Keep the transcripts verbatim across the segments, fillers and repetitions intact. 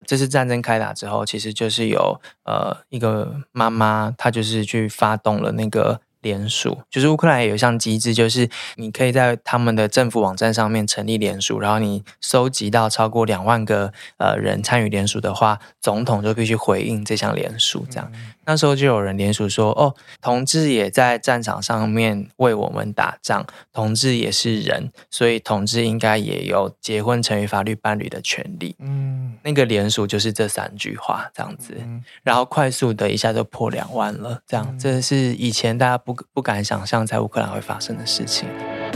这次战争开打之后，其实就是有呃一个妈妈，她就是去发动了那个联署，就是乌克兰也有一项机制，就是你可以在他们的政府网站上面成立联署，然后你收集到超过两万个呃人参与联署的话，总统就必须回应这项联署。这样、嗯、那时候就有人联署说，哦，同志也在战场上面为我们打仗，同志也是人，所以同志应该也有结婚成为法律伴侣的权利。嗯，那个联署就是这三句话这样子，嗯、然后快速的一下就破两万了。这样，嗯、这是以前大家不不不敢想象在乌克兰会发生的事情。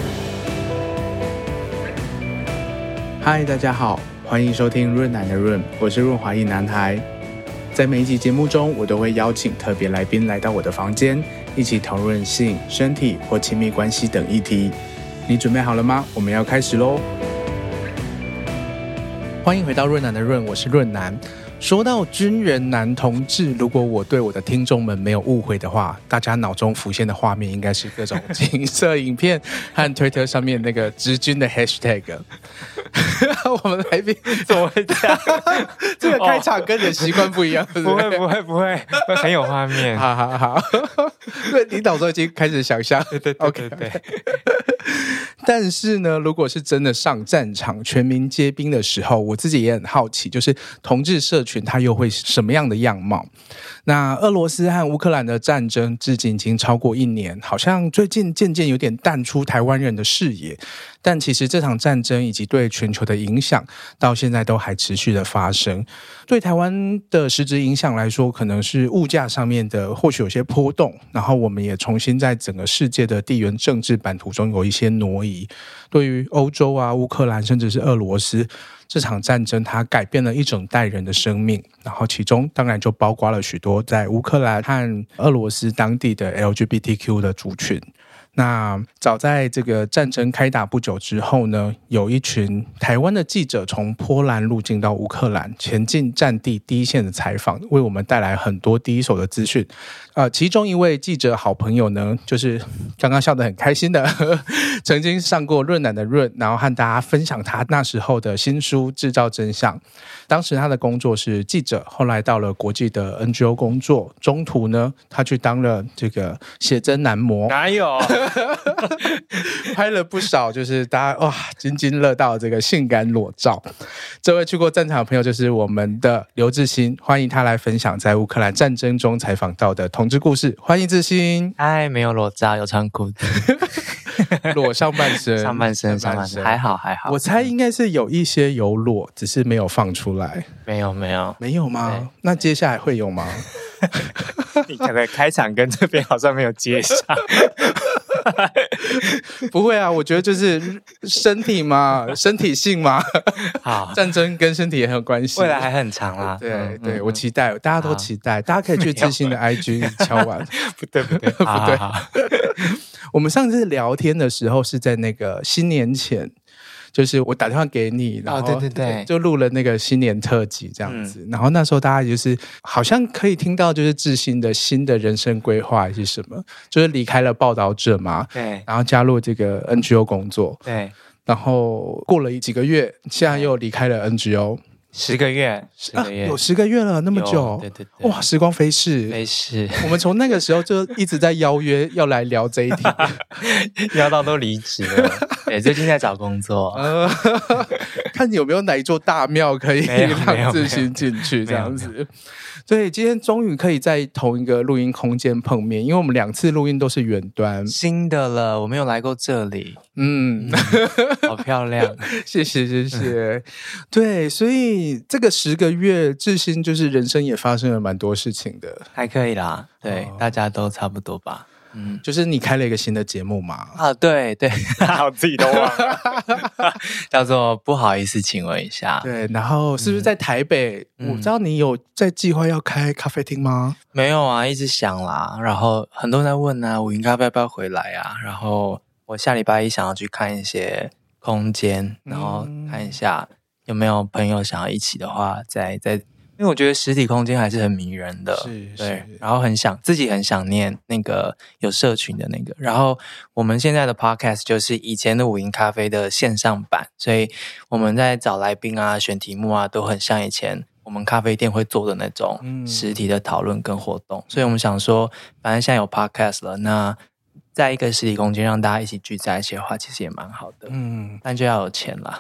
嗨，大家好，欢迎收听润男的润，我是润滑一男孩。在每一集节目中，我都会邀请特别来宾来到我的房间，一起讨论性、身体或亲密关系等议题。你准备好了吗？我们要开始咯。欢迎回到润男的润，我是润男。说到军人男同志，如果我对我的听众们没有误会的话，大家脑中浮现的画面应该是各种情色影片和 Twitter 上面那个直军的 hashtag。 我们来宾怎么会这样？ 这个开场跟你的习惯不一样。 哦、不会不会不会，会很有画面。 好好好，对，你脑中已经开始想象。 对对对对对。Okay. 但是呢，如果是真的上战场全民皆兵的时候，我自己也很好奇，就是同志社群它又会什么样的样貌。那俄罗斯和乌克兰的战争至今已经超过一年，好像最近渐渐有点淡出台湾人的视野，但其实这场战争以及对全球的影响到现在都还持续的发生。对台湾的实质影响来说，可能是物价上面的或许有些波动，然后我们也重新在整个世界的地缘政治版图中有一些挪移。对于欧洲啊、乌克兰甚至是俄罗斯，这场战争它改变了一整代人的生命，然后其中当然就包括了许多在乌克兰和俄罗斯当地的 L G B T Q 的族群。那早在这个战争开打不久之后呢，有一群台湾的记者从波兰入境到乌克兰，前进战地第一线的采访，为我们带来很多第一手的资讯。呃，其中一位记者好朋友呢，就是刚刚笑得很开心的曾经上过润男的润，然后和大家分享他那时候的新书《制造真相》。当时他的工作是记者，后来到了国际的 N G O 工作，中途呢他去当了这个写真男模。 哪有拍了不少就是大家哇津津乐道的这个性感裸照。这位去过战场的朋友就是我们的刘志新，欢迎他来分享在乌克兰战争中采访到的同志故事。欢迎志新。 嗨，没有裸照，有穿裤子。 裸上半身上半身上半身还好还好。 我猜应该是有一些有裸，只是没有放出来。 没有没有没有吗？那接下来会有吗？ 你可能开场跟这边好像没有接上。 不会啊，我觉得就是身体嘛，身体性嘛。好，战争跟身体也很有关系， 未来还很长啦。 对、 嗯、 对、嗯，我期待，大家都期待，大家可以去志新的 I G 敲完。 不对不对不对。 我们上次聊天的时候是在那个新年前，就是我打电话给你，然后、 哦、对对对， 就录了那个新年特辑这样子、嗯、然后那时候大家就是好像可以听到就是志新的新的人生规划是什么，就是离开了报道者嘛， 对， 然后加入这个 N G O 工作， 对， 然后过了几个月，现在又离开了 N G O。 十个月，十个月、 啊、有十个月了，那么久， 对对对， 哇，时光飞逝， 飞逝。 我们从那个时候就一直在邀约要来聊这一题， 邀到都离职了。对，最近在找工作，呃、 看有没有哪一座大庙可以让志新进去这样子。对，今天终于可以在同一个录音空间碰面，因为我们两次录音都是远端。 新的了，我没有来过这里。 嗯， 好漂亮， 谢谢谢谢。对，所以这个十个月，志新就是人生也发生了蛮多事情的， 还可以啦。对，哦、大家都差不多吧。 嗯，就是你开了一个新的节目嘛？ 啊，对对，我自己都忘了，叫做不好意思，请问一下。 对，然后是不是在台北？嗯、我知道你有在计划要开咖啡厅吗？ 没有啊，一直想啦。然后很多人在问啊，五云咖啡要不要回来啊？然后我下礼拜一想要去看一些空间，然后看一下有没有朋友想要一起的话，再再。因为我觉得实体空间还是很迷人的， 是， 对，然后很想自己很想念那个有社群的那个，然后我们现在的 podcast 就是以前的五营咖啡的线上版，所以我们在找来宾啊、选题目啊，都很像以前我们咖啡店会做的那种实体的讨论跟活动，嗯、所以我们想说，反正现在有 podcast 了，那在一个实体空间让大家一起聚在一起的话，其实也蛮好的。嗯，但就要有钱啦。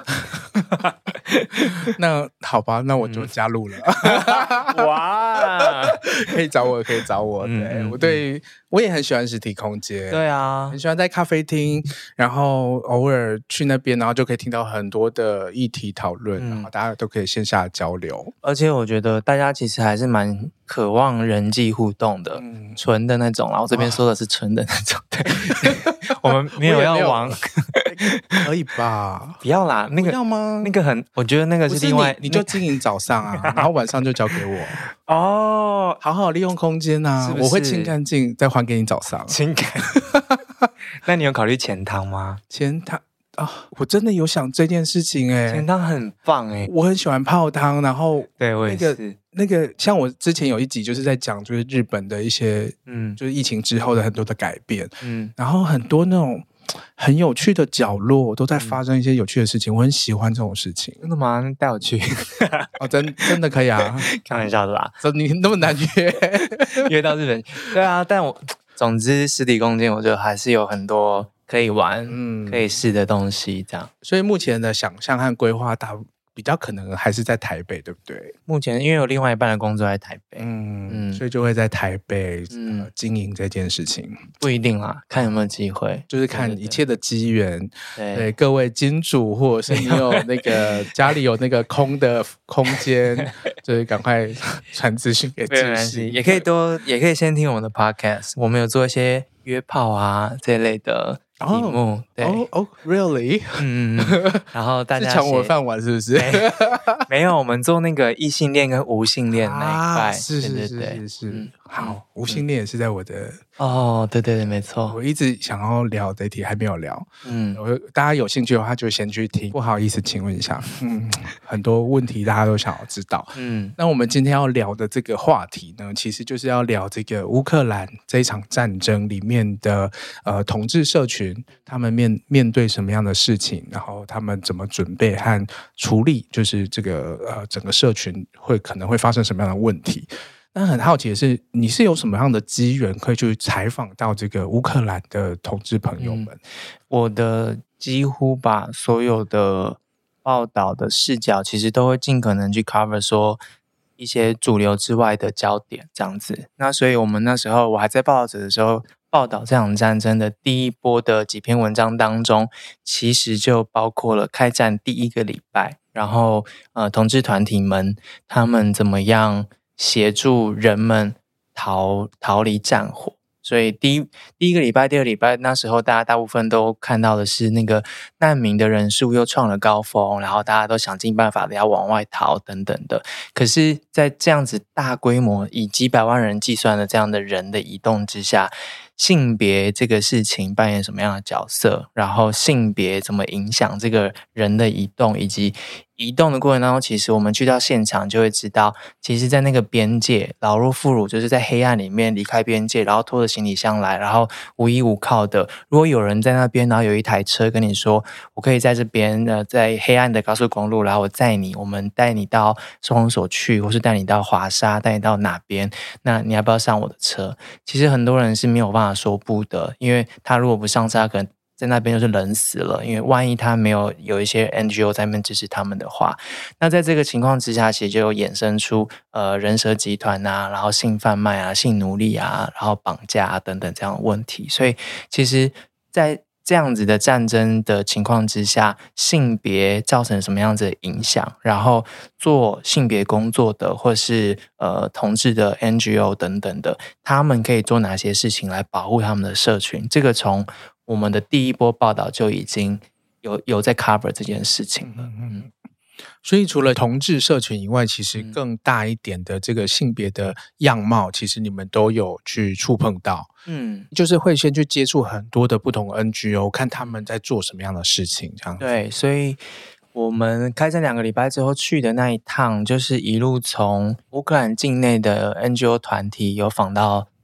那好吧，那我就加入了。嗯、哇，可以找我，可以找我。对、嗯、我对我也很喜欢实体空间。 对啊， 很喜欢在咖啡厅，然后偶尔去那边，然后就可以听到很多的议题讨论，嗯、然后大家都可以线下交流。 而且我觉得大家其实还是蛮渴望人际互动的，嗯、纯的那种。然后这边说的是纯的那种，对，我们没有要往。 可以吧？ 不要啦，那个要吗？ 那个很，我觉得那个是另外， 你, 你就经营早上啊，然后晚上就交给我哦，好好利用空间啊，是是我会清干净再还给你早上。 清干，那你有考虑钱汤吗？ 钱汤啊、哦，我真的有想这件事情哎、欸， 钱汤很棒哎、欸， 我很喜欢泡汤，然后对我也是。 那个像我之前有一集就是在讲，就是日本的一些，嗯，就是疫情之后的很多的改变，嗯，然后很多那种很有趣的角落都在发生一些有趣的事情，嗯、我很喜欢这种事情。 真的吗？带我去哦，真真的可以啊， 开玩笑的啦。 你那么难约约到日本？对啊，但我总之实体空间，我觉得还是有很多可以玩、嗯、可以试的东西，这样。 所以目前的想象和规划大。比较可能还是在台北，对不对？ 目前因为有另外一半的工作在台北， 嗯嗯，所以就会在台北、嗯呃、经营这件事情。 不一定啦，看有没有机会， 就是看一切的机缘。对, 对，各位金主或者是你有那个家里有那个空的空间，就是赶快传资讯给志熹， 也可以多，也可以先听我们的 podcast， 我们有做一些约炮啊这类的。题目对哦哦 ，really， 嗯，然后大家是抢我饭碗是不是？ 没有，我们做那个异性恋跟无性恋那一块， 啊、是是是是是，嗯、好，无性恋也是在我的哦，对对对，没错， 我一直想要聊这一题，还没有聊，嗯，我大家有兴趣的话就先去听。不好意思，请问一下，嗯，很多问题大家都想要知道，嗯，那我们今天要聊的这个话题呢，其实就是要聊这个乌克兰这一场战争里面的呃同志社群。他们面面对什么样的事情，然后他们怎么准备和处理，就是这个呃整个社群会可能会发生什么样的问题。那很好奇的是，你是有什么样的机缘可以去采访到这个乌克兰的同志朋友们？嗯、 我的几乎把所有的报道的视角，其实都会尽可能去 cover 说一些主流之外的焦点，这样子。那所以我们那时候我还在报道者的时候。报道这场战争的第一波的几篇文章当中，其实就包括了开战第一个礼拜，然后呃，同志团体们他们怎么样协助人们逃逃离战火。所以第一第一个礼拜、第二个礼拜，那时候大家大部分都看到的是那个难民的人数又创了高峰，然后大家都想尽办法的要往外逃等等的。可是，在这样子大规模以几百万人计算的这样的人的移动之下，性别这个事情扮演什么样的角色，然后性别怎么影响这个人的移动，以及移动的过程当中，其实我们去到现场就会知道，其实在那个边界，老弱妇孺就是在黑暗里面离开边界，然后拖着行李箱来，然后无依无靠的。如果有人在那边，然后有一台车跟你说，我可以在这边呃，在黑暗的高速公路，然后我载你，我们带你到收容所去，或是带你到华沙，带你到哪边，那你要不要上我的车？其实很多人是没有办法说不的，因为他如果不上车，他可能在那边就是冷死了，因为万一他没有有一些 N G O 在那边支持他们的话，那在这个情况之下，其实就有衍生出呃人蛇集团啊，然后性贩卖啊、性奴隶啊，然后绑架啊等等这样的问题。所以其实在这样子的战争的情况之下，性别造成什么样子的影响，然后做性别工作的或是呃同志的 N G O 等等的，他们可以做哪些事情来保护他们的社群，这个从我们的第一波报道就已经有有在 cover 这件事情了。嗯， 所以除了同志社群以外，其实更大一点的这个性别的样貌，其实你们都有去触碰到。嗯，就是会先去接触很多的不同 N G O， 看他们在做什么样的事情，这样子。 对，所以我们开战两个礼拜之后去的那一趟，就是一路从乌克兰境内的 N G O 团体有访到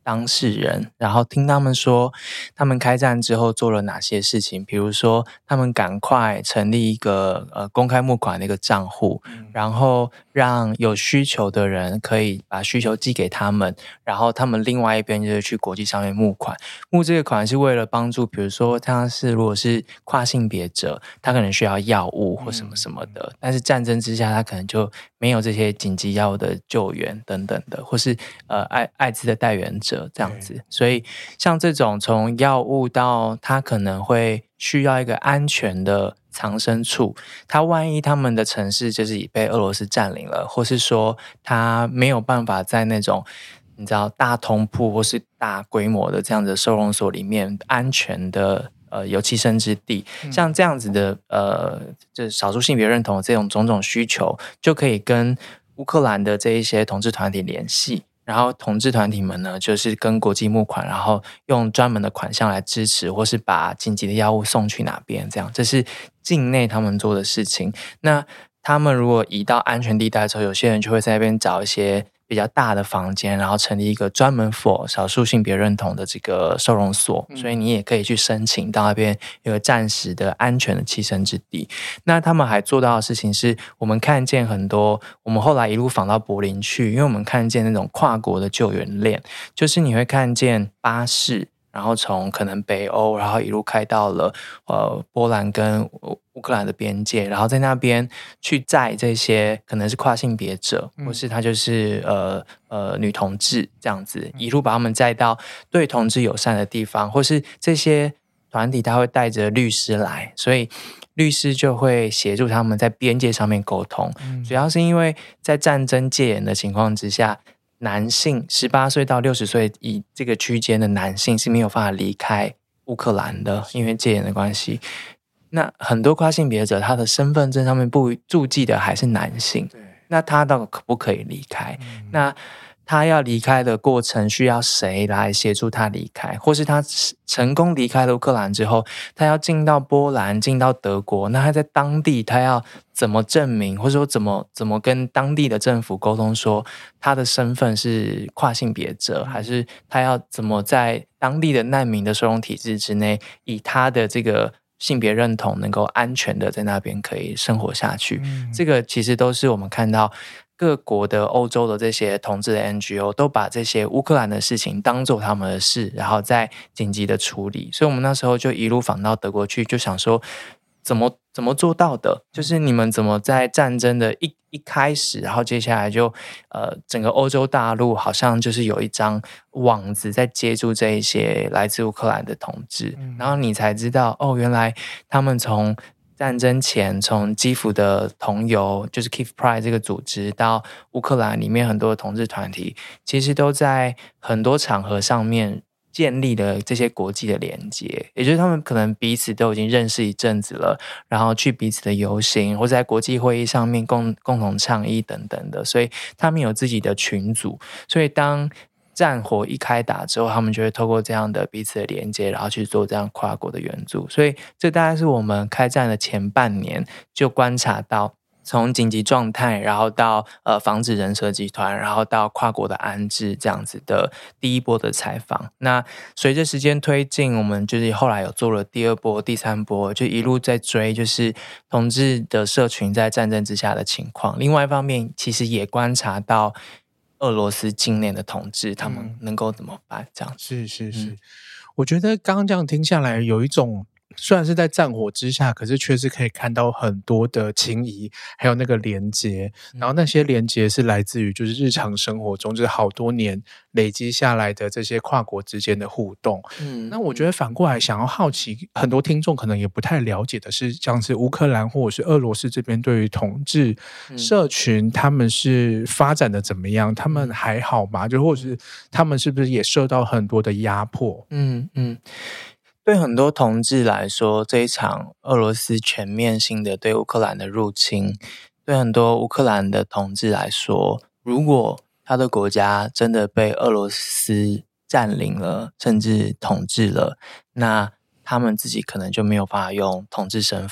当事人，然后听他们说他们开战之后做了哪些事情，比如说他们赶快成立一个呃公开募款的一个账户，嗯、然后让有需求的人可以把需求寄给他们，然后他们另外一边就是去国际上面募款，募这个款是为了帮助，比如说他是如果是跨性别者，他可能需要药物或什么什么的，嗯、但是战争之下他可能就没有这些紧急药物的救援等等的，或是呃艾艾滋的带源者这样子，所以像这种从药物到他可能会需要一个安全的藏身处，他万一他们的城市就是已被俄罗斯占领了，或是说他没有办法在那种你知道大通铺或是大规模的这样的收容所里面安全的呃有栖身之地，嗯、像这样子的呃就是少数性别认同的这种种种需求，就可以跟乌克兰的这一些同志团体联系。然后同志团体们呢，就是跟国际募款，然后用专门的款项来支持，或是把紧急的药物送去哪边，这样这是境内他们做的事情。那他们如果移到安全地带之后，有些人就会在那边找一些比较大的房间，然后成立一个专门 for 少数性别认同的这个收容所，嗯、所以你也可以去申请到那边有个暂时的安全的栖身之地。那他们还做到的事情是，我们看见很多，我们后来一路访到柏林去，因为我们看见那种跨国的救援链，就是你会看见巴士，然后从可能北欧，然后一路开到了呃波兰跟乌克兰的边界，然后在那边去载这些可能是跨性别者，嗯、或是他就是呃呃女同志这样子，一路把他们载到对同志友善的地方，或是这些团体他会带着律师来，所以律师就会协助他们在边界上面沟通，嗯、主要是因为在战争戒严的情况之下，男性十八岁到六十岁以这个区间的男性是没有办法离开乌克兰的，因为戒严的关系。那很多跨性别者他的身份证上面不注记的还是男性，那他到底可不可以离开？嗯、那他要离开的过程需要谁来协助他离开，或是他成功离开了乌克兰之后，他要进到波兰进到德国，那他在当地他要怎么证明，或者说怎么怎么跟当地的政府沟通说他的身份是跨性别者，还是他要怎么在当地的难民的收容体制之内，以他的这个性别认同能够安全的在那边可以生活下去，嗯、这个其实都是我们看到各国的欧洲的这些同志的 N G O 都把这些乌克兰的事情当做他们的事，然后再紧急的处理。所以我们那时候就一路访到德国去，就想说怎么怎么做到的，就是你们怎么在战争的一一开始，然后接下来就呃整个欧洲大陆好像就是有一张网子在接住这一些来自乌克兰的同志，嗯、然后你才知道哦，原来他们从战争前从基辅的同游就是 Kyiv Pride 这个组织到乌克兰里面很多的同志团体，其实都在很多场合上面建立了这些国际的连接，也就是他们可能彼此都已经认识一阵子了，然后去彼此的游行或在国际会议上面共共同倡议等等的，所以他们有自己的群组，所以当战火一开打之后，他们就会透过这样的彼此的连接，然后去做这样跨国的援助。所以这大概是我们开战的前半年就观察到，从紧急状态，然后到呃防止人蛇集团，然后到跨国的安置这样子的第一波的采访。那随着时间推进，我们就是后来有做了第二波、第三波，就一路在追，就是同志的社群在战争之下的情况。另外一方面，其实也观察到俄罗斯境内的同志他们能够怎么办？这样是是是，嗯、我觉得刚刚这样听下来，有一种虽然是在战火之下，可是确实可以看到很多的情谊，还有那个连结。然后那些连结是来自于就是日常生活中，就是好多年累积下来的这些跨国之间的互动。嗯，那我觉得反过来想要好奇，很多听众可能也不太了解的是，像是乌克兰或者是俄罗斯这边对于同志社群，嗯、他们是发展的怎么样？他们还好吗？就或者是他们是不是也受到很多的压迫？ 嗯嗯。对很多同志来说，这一场俄罗斯全面性的对乌克兰的入侵，对很多乌克兰的同志来说，如果他的国家真的被俄罗斯占领了，甚至统治了，那他们自己可能就没有办法用同志身份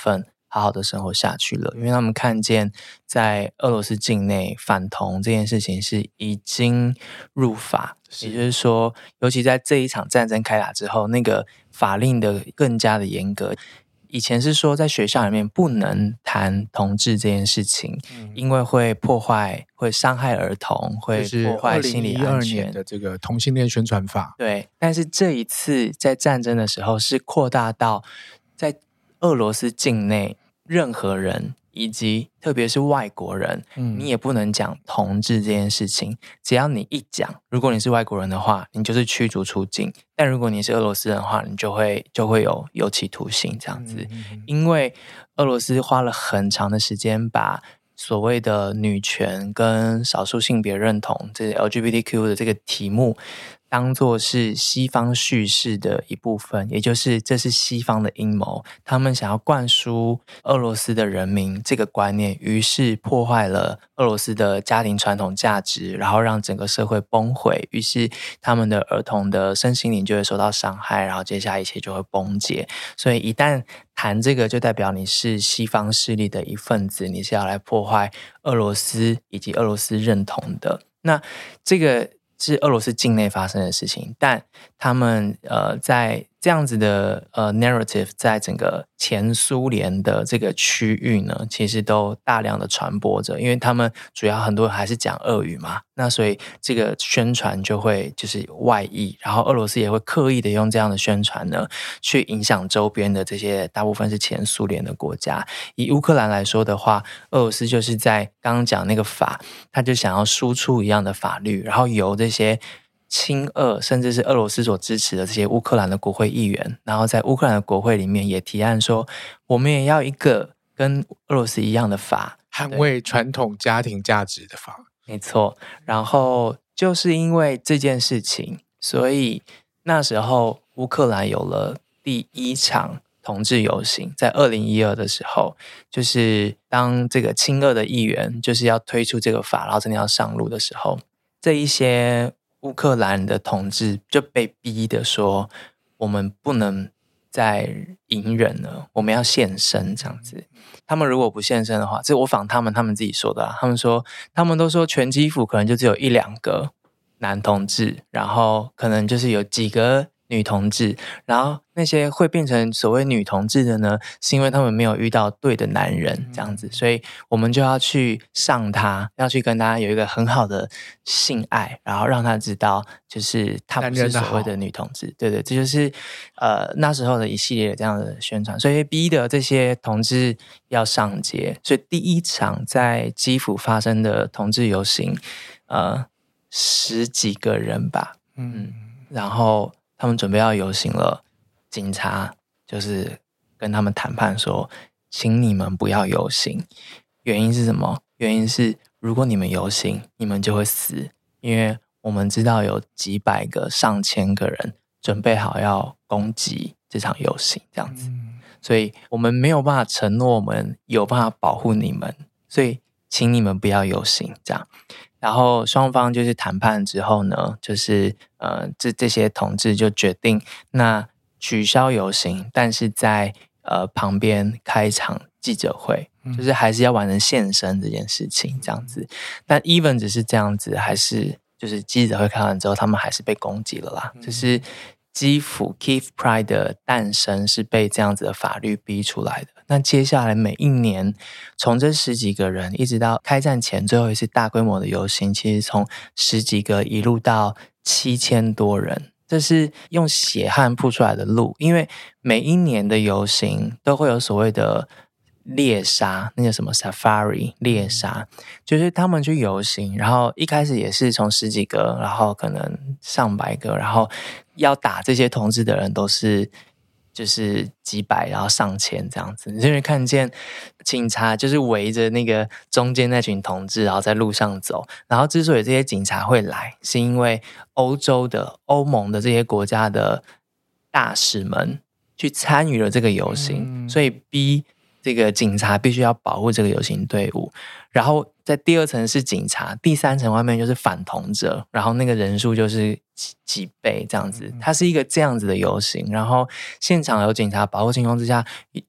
好好的生活下去了，因为他们看见在俄罗斯境内反同这件事情是已经入法，也就是说，尤其在这一场战争开打之后，那个法令的更加的严格。以前是说在学校里面不能谈同志这件事情，嗯、因为会破坏、会伤害儿童，会破坏心理安全。 二零一二年的这个同性恋宣传法， 对。但是这一次在战争的时候，是扩大到在俄罗斯境内任何人，以及特别是外国人，嗯、你也不能讲同志这件事情。只要你一讲，如果你是外国人的话，你就是驱逐出境；但如果你是俄罗斯人的话，你就会就会有有期徒刑这样子。嗯嗯嗯，因为俄罗斯花了很长的时间把所谓的女权跟少数性别认同，这 L G B T Q 的这个题目，当作是西方叙事的一部分，也就是这是西方的阴谋，他们想要灌输俄罗斯的人民这个观念，于是破坏了俄罗斯的家庭传统价值，然后让整个社会崩溃，于是他们的儿童的身心灵就会受到伤害，然后接下来一切就会崩解。所以一旦谈这个，就代表你是西方势力的一份子，你是要来破坏俄罗斯以及俄罗斯认同的。那这个是俄罗斯境内发生的事情，但他们呃在这样子的呃 narrative 在整个前苏联的这个区域呢，其实都大量的传播着，因为他们主要很多人还是讲俄语嘛，那所以这个宣传就会就是外溢，然后俄罗斯也会刻意的用这样的宣传呢，去影响周边的这些大部分是前苏联的国家。以乌克兰来说的话，俄罗斯就是在刚刚讲那个法，他就想要输出一样的法律，然后由这些亲俄甚至是俄罗斯所支持的这些乌克兰的国会议员，然后在乌克兰的国会里面也提案说，我们也要一个跟俄罗斯一样的法， 捍卫传统家庭价值的法。 没错。然后就是因为这件事情，所以那时候乌克兰有了第一场同志游行，在二零一二的时候，就是当这个亲俄的议员就是要推出这个法，然后真的要上路的时候，这一些乌克兰的同志就被逼的说，我们不能再隐忍了，我们要现身这样子。他们如果不现身的话，这我访他们，他们自己说的啦，他们说他们都说全基辅可能就只有一两个男同志，然后可能就是有几个女同志，然后那些会变成所谓女同志的呢，是因为他们没有遇到对的男人这样子，所以我们就要去上他，要去跟他有一个很好的性爱，然后让他知道就是他不是所谓的女同志。对对，这就是呃那时候的一系列这样的宣传，所以逼的这些同志要上街。所以第一场在基辅发生的同志游行，呃十几个人吧，嗯，然后他们准备要游行了，警察就是跟他们谈判说，请你们不要游行。原因是什么？原因是如果你们游行，你们就会死，因为我们知道有几百个、上千个人准备好要攻击这场游行，这样子。嗯、所以我们没有办法承诺我们有办法保护你们，所以请你们不要游行，这样。然后双方就是谈判之后呢，就是呃这这些同志就决定那取消游行，但是在呃旁边开一场记者会，就是还是要完成现身这件事情这样子。但 even 只是这样子，还是就是记者会开完之后，他们还是被攻击了啦。就是基辅 Kyiv Pride 的诞生是被这样子的法律逼出来的。那接下来每一年，从这十几个人一直到开战前最后一次大规模的游行，其实从十几个一路到七千多人，这是用血汗铺出来的路。因为每一年的游行都会有所谓的猎杀，那叫什么 safari 猎杀，就是他们去游行，然后一开始也是从十几个，然后可能上百个，然后要打这些同志的人都是就是几百然后上千这样子，你就会看见警察就是围着那个中间那群同志，然后在路上走。然后之所以这些警察会来，是因为欧洲的欧盟的这些国家的大使们去参与了这个游行，嗯、所以逼这个警察必须要保护这个游行队伍。然后在第二层是警察，第三层外面就是反同者，然后那个人数就是几几倍这样子。它是一个这样子的游行，然后现场有警察保护情况之下，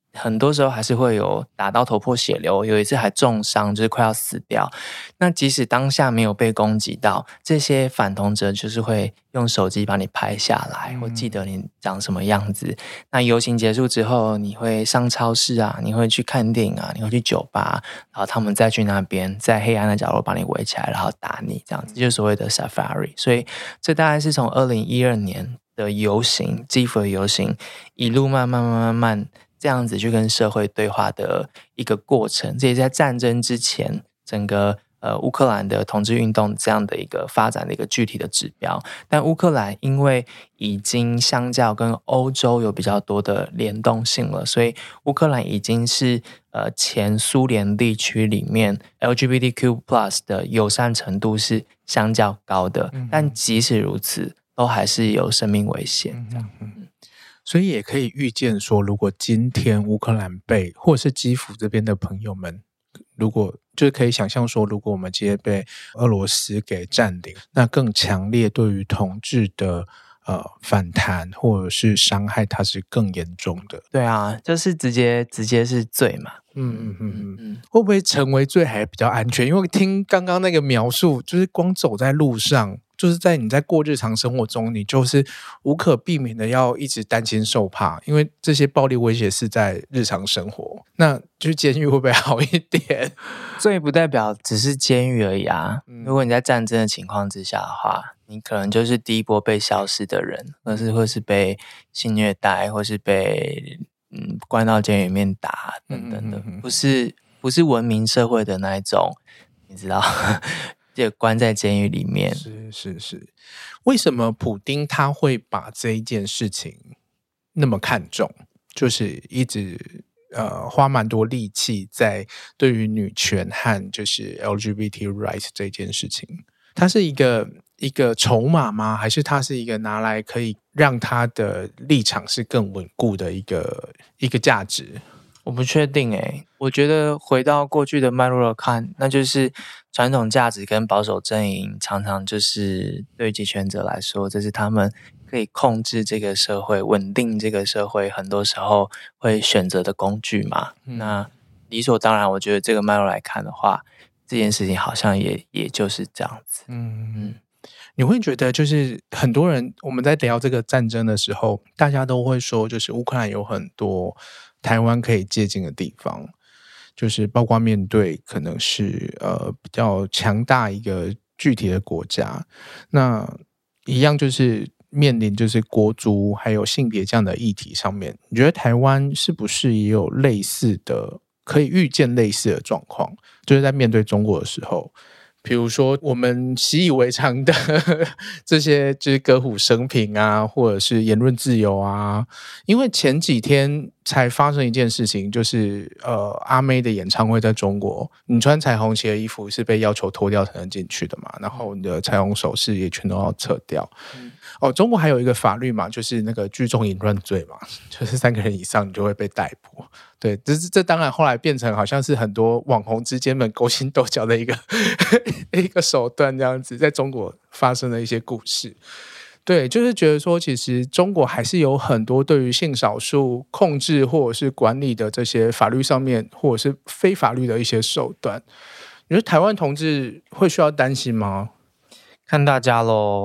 很多时候还是会有打到头破血流，有一次还重伤，就是快要死掉。那即使当下没有被攻击到，这些反同者就是会用手机把你拍下来，或记得你长什么样子。那游行结束之后，你会上超市啊，你会去看电影啊，你会去酒吧，然后他们再去那边在黑暗的角落把你围起来，然后打你，这样子就是所谓的 safari。所以这大概是从二零一二年的游行，基辅的游行一路慢慢慢慢慢这样子去跟社会对话的一个过程。这也在战争之前整个呃乌克兰的同志运动这样的一个发展的一个具体的指标。但乌克兰因为已经相较跟欧洲有比较多的联动性了，所以乌克兰已经是呃前苏联地区里面 L G B T Q plus 的友善程度是相较高的，嗯、但即使如此都还是有生命危险这样。嗯嗯， 所以也可以预见说，如果今天乌克兰被或者是基辅这边的朋友们，如果就是可以想象说，如果我们今天被俄罗斯给占领，那更强烈对于统治的呃反弹或者是伤害，它是更严重的。 对啊，就是直接直接是罪嘛。 嗯嗯嗯嗯，会不会成为罪还比较安全？因为听刚刚那个描述，就是光走在路上，就是在你在过日常生活中，你就是无可避免的要一直担心受怕，因为这些暴力威胁是在日常生活。那去监狱会不会好一点？ 罪不代表只是监狱而已啊。嗯、如果你在战争的情况之下的话，你可能就是第一波被消失的人，或是或是被性虐待，或是被嗯关到监狱里面打等等的，嗯嗯嗯，不是不是文明社会的那一种，你知道，就关在监狱里面。 是是是，为什么普丁他会把这一件事情那么看重，就是一直呃花蛮多力气在对于女权和就是 L G B T rights 这件事情？它是一个一个筹码吗？还是它是一个拿来可以让他的立场是更稳固的一个一个价值？ 我不确定诶，我觉得回到过去的脉络看，那就是传统价值跟保守阵营常常就是对极权者来说，这是他们可以控制这个社会、稳定这个社会，很多时候会选择的工具嘛。嗯、那理所当然，我觉得这个脉络来看的话，这件事情好像也也就是这样子。嗯嗯，你会觉得就是很多人我们在聊这个战争的时候，大家都会说，就是乌克兰有很多台湾可以接近的地方，就是包括面对可能是呃比较强大一个具体的国家，那一样就是面临就是国族还有性别这样的议题上面，你觉得台湾是不是也有类似的可以预见类似的状况，就是在面对中国的时候，比如说我们习以为常的这些就是歌舞升平啊，或者是言论自由啊。因为前几天才发生一件事情，就是呃阿妹的演唱会在中国，你穿彩虹旗的衣服是被要求脱掉才能进去的嘛，然后你的彩虹首饰也全都要撤掉。嗯、哦，中国还有一个法律嘛，就是那个聚众淫乱罪嘛，就是三个人以上你就会被逮捕。对，这这当然后来变成好像是很多网红之间们勾心斗角的一个一个手段，这样子在中国发生的一些故事。对，就是觉得说其实中国还是有很多对于性少数控制或者是管理的这些法律上面或者是非法律的一些手段。你说台湾同志会需要担心吗？ 看大家咯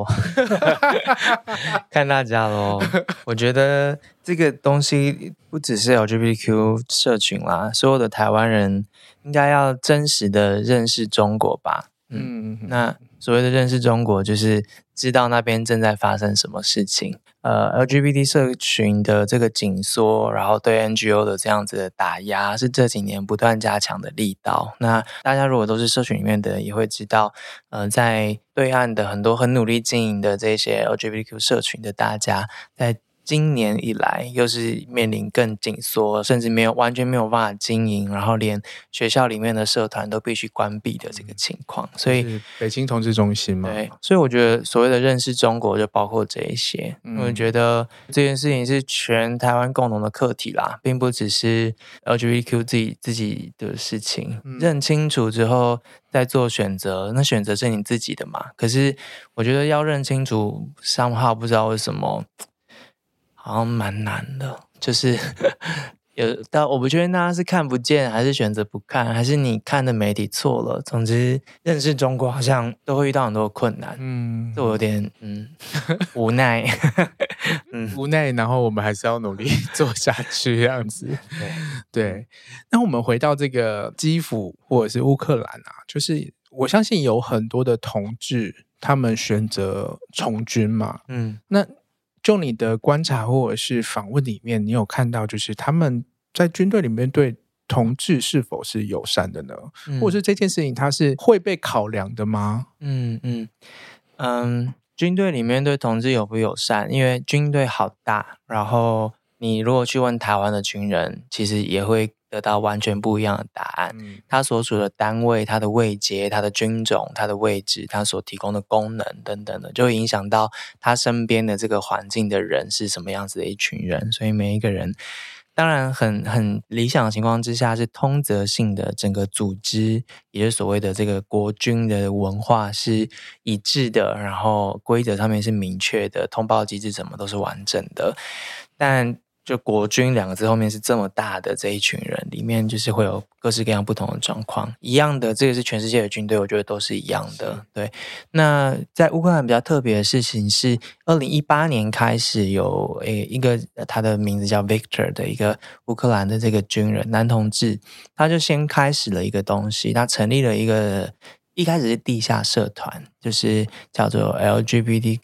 看大家咯我觉得这个东西不只是 L G B T Q 社群啦，所有的台湾人应该要真实的认识中国吧。嗯，那所谓的认识中国，就是知道那边正在发生什么事情。呃 ，L G B T 社群的这个紧缩，然后对 N G O 的这样子的打压，是这几年不断加强的力道。那大家如果都是社群里面的人，也会知道，呃，在对岸的很多很努力经营的这些 L G B T Q 社群的大家，在今年以来又是面临更紧缩，甚至没有完全没有办法经营，然后连学校里面的社团都必须关闭的这个情况。所以是北京同志中心嘛， 对，所以我觉得所谓的认识中国就包括这一些。嗯、我觉得这件事情是全台湾共同的课题啦，并不只是 L G B T Q 自己自己的事情。嗯、认清楚之后再做选择，那选择是你自己的嘛。可是我觉得要认清楚somehow不知道为什么好像蛮难的，就是有，但我不确定大家是看不见，还是选择不看，还是你看的媒体错了。总之，认识中国好像都会遇到很多困难，嗯，这我有点嗯无奈， 嗯，无奈，然后我们还是要努力做下去，这样子。对对，那我们回到这个基辅或者是乌克兰啊，就是我相信有很多的同志，他们选择从军嘛，嗯，那。就你的观察或者是访问里面，你有看到就是他们在军队里面对同志是否是友善的呢？嗯、或者是这件事情它是会被考量的吗？ 嗯嗯嗯，军队里面对同志友不友善？因为军队好大，然后你如果去问台湾的军人，其实也会得到完全不一样的答案。嗯、他所属的单位、他的位阶、他的军种、他的位置、他所提供的功能等等的，就会影响到他身边的这个环境的人是什么样子的一群人。所以每一个人，当然很很理想的情况之下是通则性的，整个组织也就是所谓的这个国军的文化是一致的，然后规则上面是明确的，通报机制什么都是完整的。但就国军两个字后面是这么大的这一群人，里面就是会有各式各样不同的状况。一样的，这个是全世界的军队，我觉得都是一样的。对，那在乌克兰比较特别的事情是，二零一八年开始有诶一个他的名字叫 Victor 的一个乌克兰的这个军人男同志，他就先开始了一个东西，他成立了一个一开始是地下社团，就是叫做 L G B T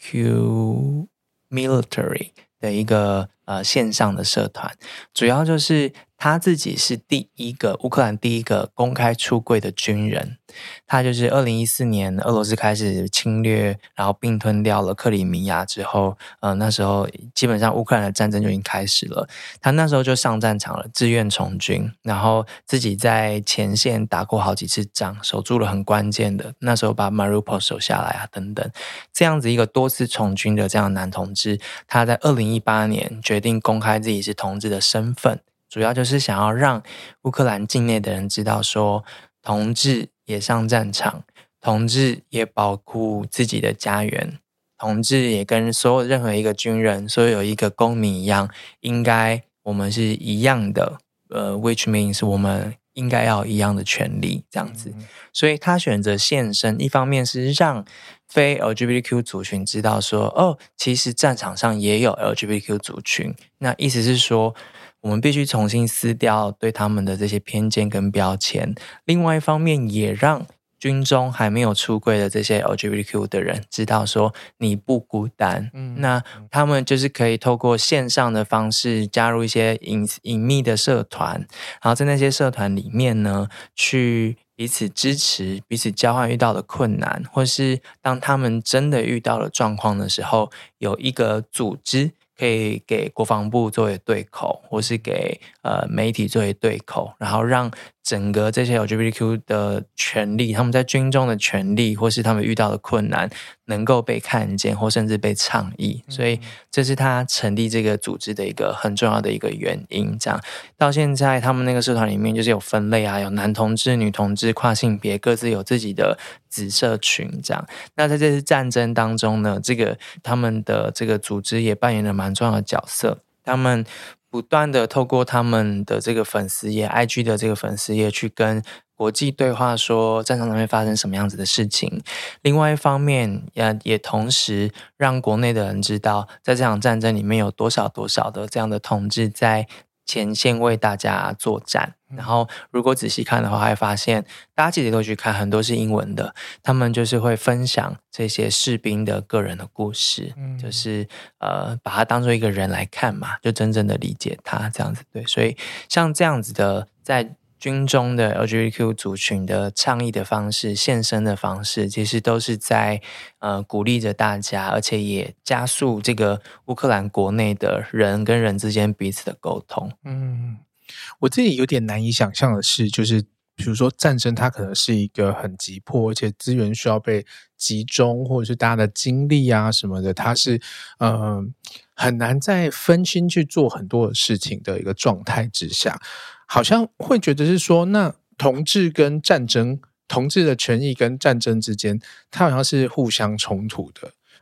Q Military 的一个呃线上的社团，主要就是他自己是第一个乌克兰第一个公开出柜的军人。他就是二零一四年俄罗斯开始侵略，然后并吞掉了克里米亚之后，呃，那时候基本上乌克兰的战争就已经开始了。他那时候就上战场了，自愿从军，然后自己在前线打过好几次仗，守住了很关键的，那时候把 Mariupol 守下来啊，等等。这样子一个多次从军的这样的男同志，他在二零一八年决定公开自己是同志的身份，主要就是想要让乌克兰境内的人知道说，同志也上战场，同志也保护自己的家园，同志也跟所有任何一个军人，所有一个公民一样，应该我们是一样的，呃 ，which means 我们应该要有一样的权利，这样子。所以他选择现身，一方面是让非 L G B T Q 族群知道说，哦，其实战场上也有 L G B T Q 族群，那意思是说，我们必须重新撕掉对他们的这些偏见跟标签。另外一方面也让军中还没有出柜的这些 L G B T Q 的人知道说你不孤单、嗯、那他们就是可以透过线上的方式加入一些 隐, 隐秘的社团，然后在那些社团里面呢去彼此支持，彼此交换遇到的困难，或是当他们真的遇到了状况的时候，有一个组织可以给国防部作为对口，或是给呃媒体作为对口，然后让整个这些 L G B T Q 的权利，他们在军中的权利，或是他们遇到的困难能够被看见，或甚至被倡议。所以这是他成立这个组织的一个很重要的一个原因。这样到现在他们那个社团里面就是有分类啊，有男同志、女同志、跨性别，各自有自己的子社群这样。那在这次战争当中呢，这个他们的这个组织也扮演了蛮重要的角色，他们不断的透过他们的这个粉丝页 I G 的这个粉丝页去跟国际对话，说战场上面发生什么样子的事情。另外一方面 也, 也同时让国内的人知道，在这场战争里面有多少多少的这样的同志在前线为大家作战。然后如果仔细看的话，会发现大家其实都去看，很多是英文的，他们就是会分享这些士兵的个人的故事、嗯、就是呃把他当作一个人来看嘛，就真正的理解他这样子。对，所以像这样子的在军中的 L G B T Q 族群的倡议的方式、现身的方式，其实都是在呃鼓励着大家，而且也加速这个乌克兰国内的人跟人之间彼此的沟通。 嗯，我自己有点难以想象的是，就是比如说战争它可能是一个很急迫，而且资源需要被集中，或者是大家的精力啊什么的，它是呃很难再分心去做很多的事情的一个状态之下，好像会觉得是说，那同志跟战争，同志的权益跟战争之间，它好像是互相冲突的。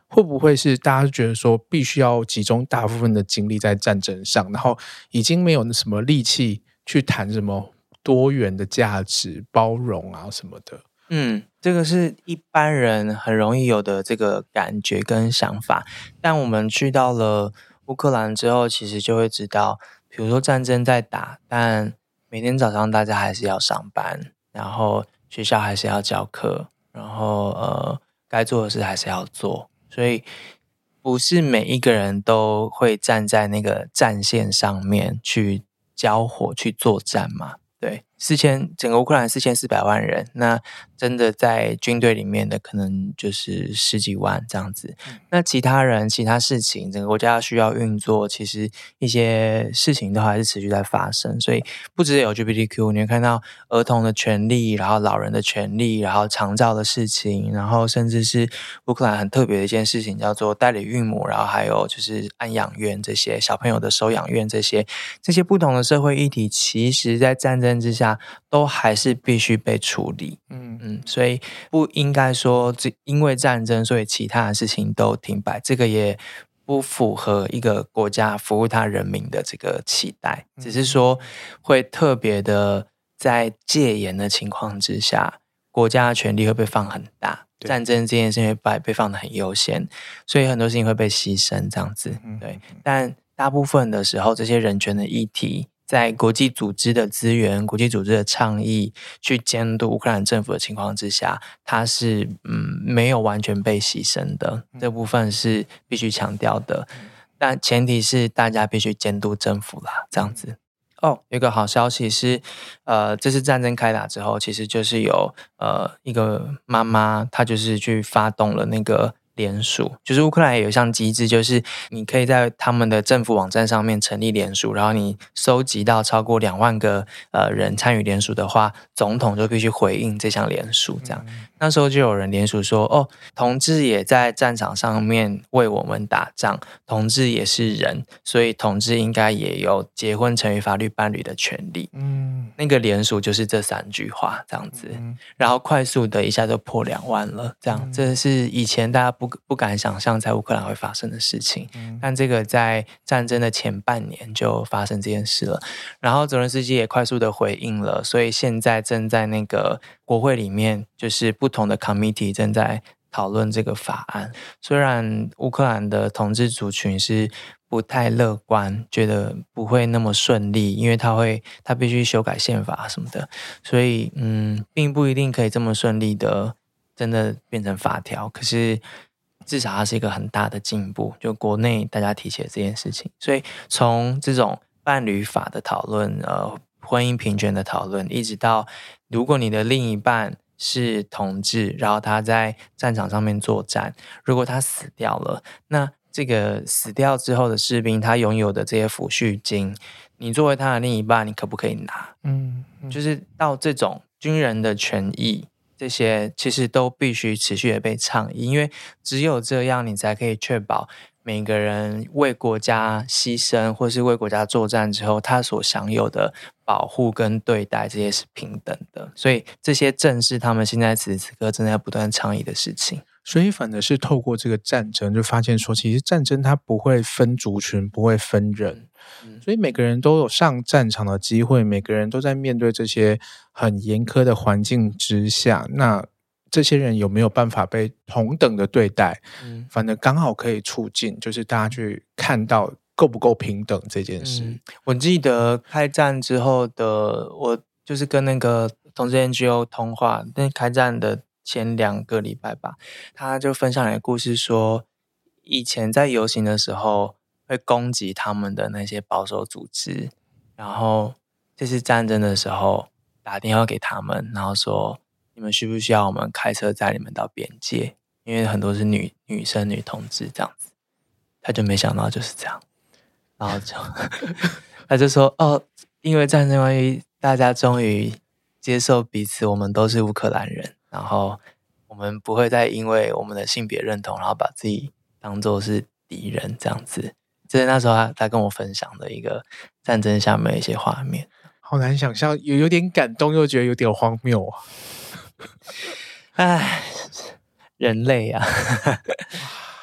会不会是大家觉得说必须要集中大部分的精力在战争上，然后已经没有什么力气去谈什么多元的价值、包容啊什么的？ 嗯，这个是一般人很容易有的这个感觉跟想法，但我们去到了乌克兰之后，其实就会知道，比如说战争在打，但每天早上大家还是要上班，然后学校还是要教课，然后呃，该做的事还是要做，所以不是每一个人都会站在那个战线上面去交火去作战嘛。对，四千整个乌克兰四千四百万人，那真的在军队里面的可能就是十几万这样子。嗯、那其他人、其他事情，整个国家需要运作，其实一些事情都还是持续在发生。所以不只有 L G B T Q， 你会看到儿童的权利，然后老人的权利，然后长照的事情，然后甚至是乌克兰很特别的一件事情，叫做代理孕母，然后还有就是安养院这些小朋友的收养院这些这些不同的社会议题，其实在战争之下都还是必须被处理。嗯嗯，所以不应该说因为战争所以其他的事情都停摆，这个也不符合一个国家服务他人民的这个期待，只是说会特别的在戒严的情况之下，国家的权力会被放很大，战争这件事情会被被放得很优先，所以很多事情会被牺牲这样子。对，但大部分的时候这些人权的议题在国际组织的资源、国际组织的倡议去监督乌克兰政府的情况之下，它是嗯没有完全被牺牲的，这部分是必须强调的。但前提是大家必须监督政府啦，这样子。哦，有一个好消息是，呃，这次战争开打之后，其实就是有呃一个妈妈，她就是去发动了那个联署，就是乌克兰有一项机制，就是你可以在他们的政府网站上面成立联署，然后你收集到超过两万个呃人参与联署的话，总统就必须回应这项联署。这样，嗯、那时候就有人联署说，哦，同志也在战场上面为我们打仗，同志也是人，所以同志应该也有结婚成为法律伴侣的权利。嗯，那个联署就是这三句话这样子，嗯、然后快速的一下就破两万了。这样，嗯、这是以前大家不不敢想象在乌克兰会发生的事情，嗯、但这个在战争的前半年就发生这件事了。然后泽伦斯基也快速的回应了，所以现在正在那个国会里面，就是不同的 committee 正在讨论这个法案。虽然乌克兰的同志族群是不太乐观，觉得不会那么顺利，因为他会他必须修改宪法什么的，所以嗯，并不一定可以这么顺利的真的变成法条。可是至少它是一个很大的进步，就国内大家提起了这件事情。所以从这种伴侣法的讨论，呃，婚姻平权的讨论，一直到如果你的另一半是同志，然后他在战场上面作战，如果他死掉了，那这个死掉之后的士兵他拥有的这些抚恤金，你作为他的另一半，你可不可以拿？嗯，嗯就是到这种军人的权益，这些其实都必须持续的被倡议，因为只有这样，你才可以确保每个人为国家牺牲或是为国家作战之后，他所享有的保护跟对待，这些是平等的。所以这些正是他们现在此时此刻正在不断倡议的事情。 所以反而是透过这个战争，就发现说，其实战争它不会分族群，不会分人，嗯、所以每个人都有上战场的机会，每个人都在面对这些很严苛的环境之下，那这些人有没有办法被同等的对待？嗯，反正刚好可以促进，就是大家去看到够不够平等这件事。嗯、 我记得开战之后的，我就是跟那个同志 N G O 通话，那开战的前两个礼拜吧，他就分享了一个故事说，以前在游行的时候会攻击他们的那些保守组织，然后这次战争的时候打电话给他们，然后说你们需不需要我们开车载你们到边界，因为很多是女女生女同志这样子。他就没想到就是这样，然后就他就说哦，因为战争关系，大家终于接受彼此，我们都是乌克兰人，然后我们不会再因为我们的性别认同，然后把自己当作是敌人这样子。这是那时候 他, 他跟我分享的一个战争下面的一些画面， 好难想象，有有点感动，又觉得有点荒谬啊。 唉，人类啊。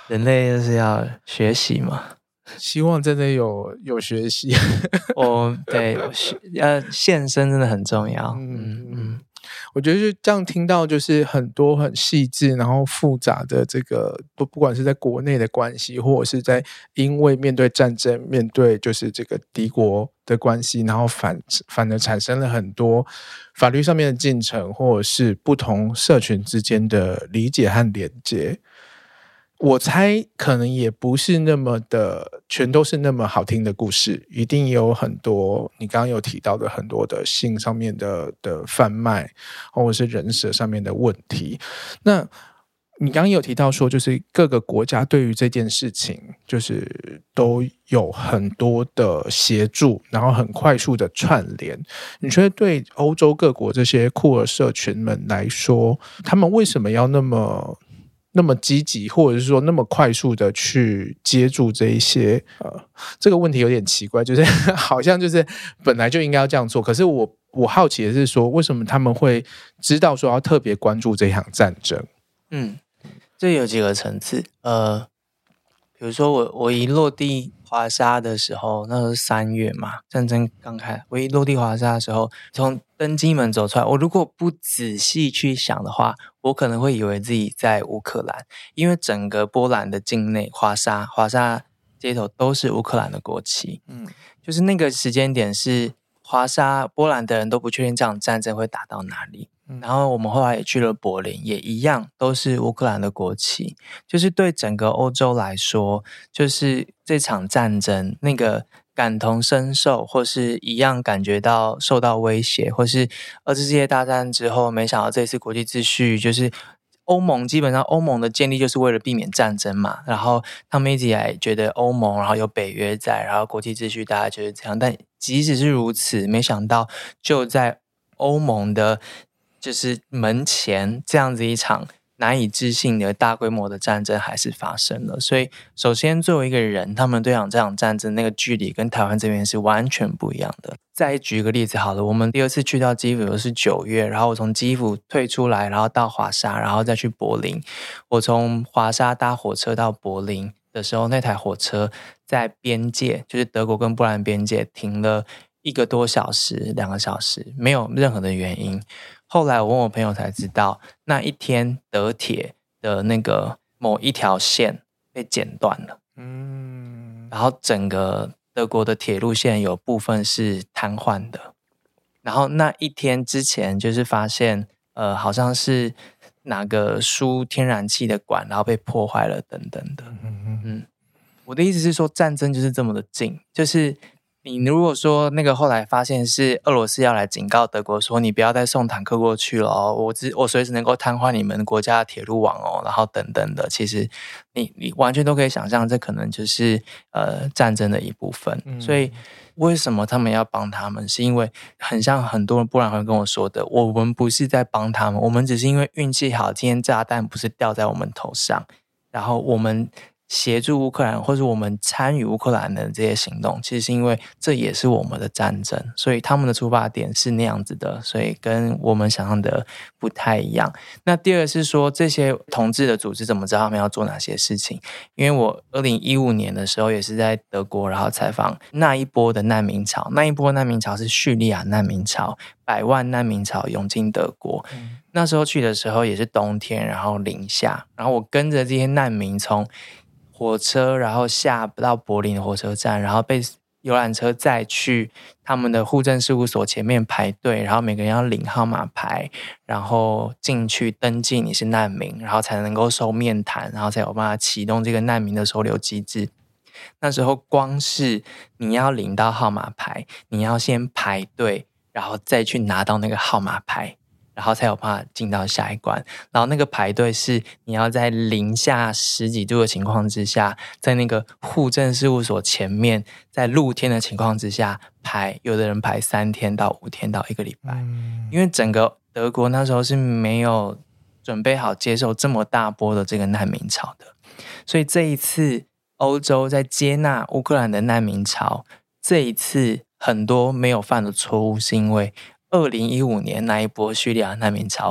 人类就是要学习嘛。 希望真的有有学习。 我对我呃现身真的很重要。嗯嗯嗯， 我觉得就这样听到就是很多很细致然后复杂的这个不不管是在国内的关系，或者是在因为面对战争面对就是这个敌国的关系，然后反反而产生了很多法律上面的进程，或者是不同社群之间的理解和连接。我猜可能也不是那么的全都是那么好听的故事，一定有很多你刚刚有提到的很多的性上面的的贩卖，或者是人设上面的问题。那你刚刚有提到说，就是各个国家对于这件事情，就是都有很多的协助，然后很快速的串联。你觉得对欧洲各国这些酷儿社群们来说，他们为什么要那么那么积极，或者是说那么快速的去接住这一些呃，这个问题有点奇怪，就是好像就是本来就应该要这样做，可是我我好奇的是说，为什么他们会知道说要特别关注这场战争？ 嗯，这有几个层次，呃，比如说我我一落地华沙的时候，那时候是三月嘛，战争刚开，我一落地华沙的时候，从登机门走出来，我如果不仔细去想的话，我可能会以为自己在乌克兰，因为整个波兰的境内，华沙华沙街头都是乌克兰的国旗，嗯，就是那个时间点是华沙波兰的人都不确定这场战争会打到哪里。然后我们后来也去了柏林，也一样都是乌克兰的国旗。就是对整个欧洲来说，就是这场战争那个感同身受，或是一样感觉到受到威胁，或是二次世界大战之后，没想到这次国际秩序就是欧盟，基本上欧盟的建立就是为了避免战争嘛，然后他们一直以来觉得欧盟，然后有北约在，然后国际秩序大概就是这样。但即使是如此，没想到就在欧盟的就是门前这样子一场难以置信的大规模的战争还是发生了。所以首先作为一个人，他们对抗这场战争那个距离跟台湾这边是完全不一样的。再举一个例子好了，我们第二次去到基辅是九月，然后我从基辅退出来，然后到华沙，然后再去柏林。我从华沙搭火车到柏林的时候，那台火车在边界，就是德国跟波兰边界停了一个多小时两个小时，没有任何的原因。后来我问我朋友才知道，那一天德铁的那个某一条线被剪断了，嗯，然后整个德国的铁路线有部分是瘫痪的。然后那一天之前就是发现，呃，好像是哪个输天然气的管，然后被破坏了等等的。嗯嗯，我的意思是说，战争就是这么的近，就是你如果说那个后来发现是俄罗斯要来警告德国说你不要再送坦克过去了哦，我只我随时能够瘫痪你们国家的铁路网哦，然后等等的，其实你你完全都可以想象，这可能就是呃战争的一部分。嗯、所以为什么他们要帮他们？是因为很像很多人不然会跟我说的，我们不是在帮他们，我们只是因为运气好，今天炸弹不是掉在我们头上，然后我们协助乌克兰，或者我们参与乌克兰的这些行动，其实是因为这也是我们的战争，所以他们的出发点是那样子的，所以跟我们想象的不太一样。那第二是说，这些同志的组织怎么知道他们要做哪些事情？因为我二零一五年的时候也是在德国，然后采访那一波的难民潮，那一波难民潮是叙利亚难民潮，百万难民潮涌进德国。嗯、那时候去的时候也是冬天，然后零下，然后我跟着这些难民从火车，然后下到柏林的火车站，然后被游览车载去他们的户政事务所前面排队，然后每个人要领号码牌，然后进去登记你是难民，然后才能够收面谈，然后才有办法启动这个难民的收留机制。那时候光是你要领到号码牌，你要先排队，然后再去拿到那个号码牌，然后才有办法进到下一关。然后那个排队是你要在零下十几度的情况之下，在那个户政事务所前面，在露天的情况之下排，有的人排三天到五天到一个礼拜。嗯、因为整个德国那时候是没有准备好接受这么大波的这个难民潮的，所以这一次欧洲在接纳乌克兰的难民潮，这一次很多没有犯的错误是因为二零一五年那一波叙利亚难民潮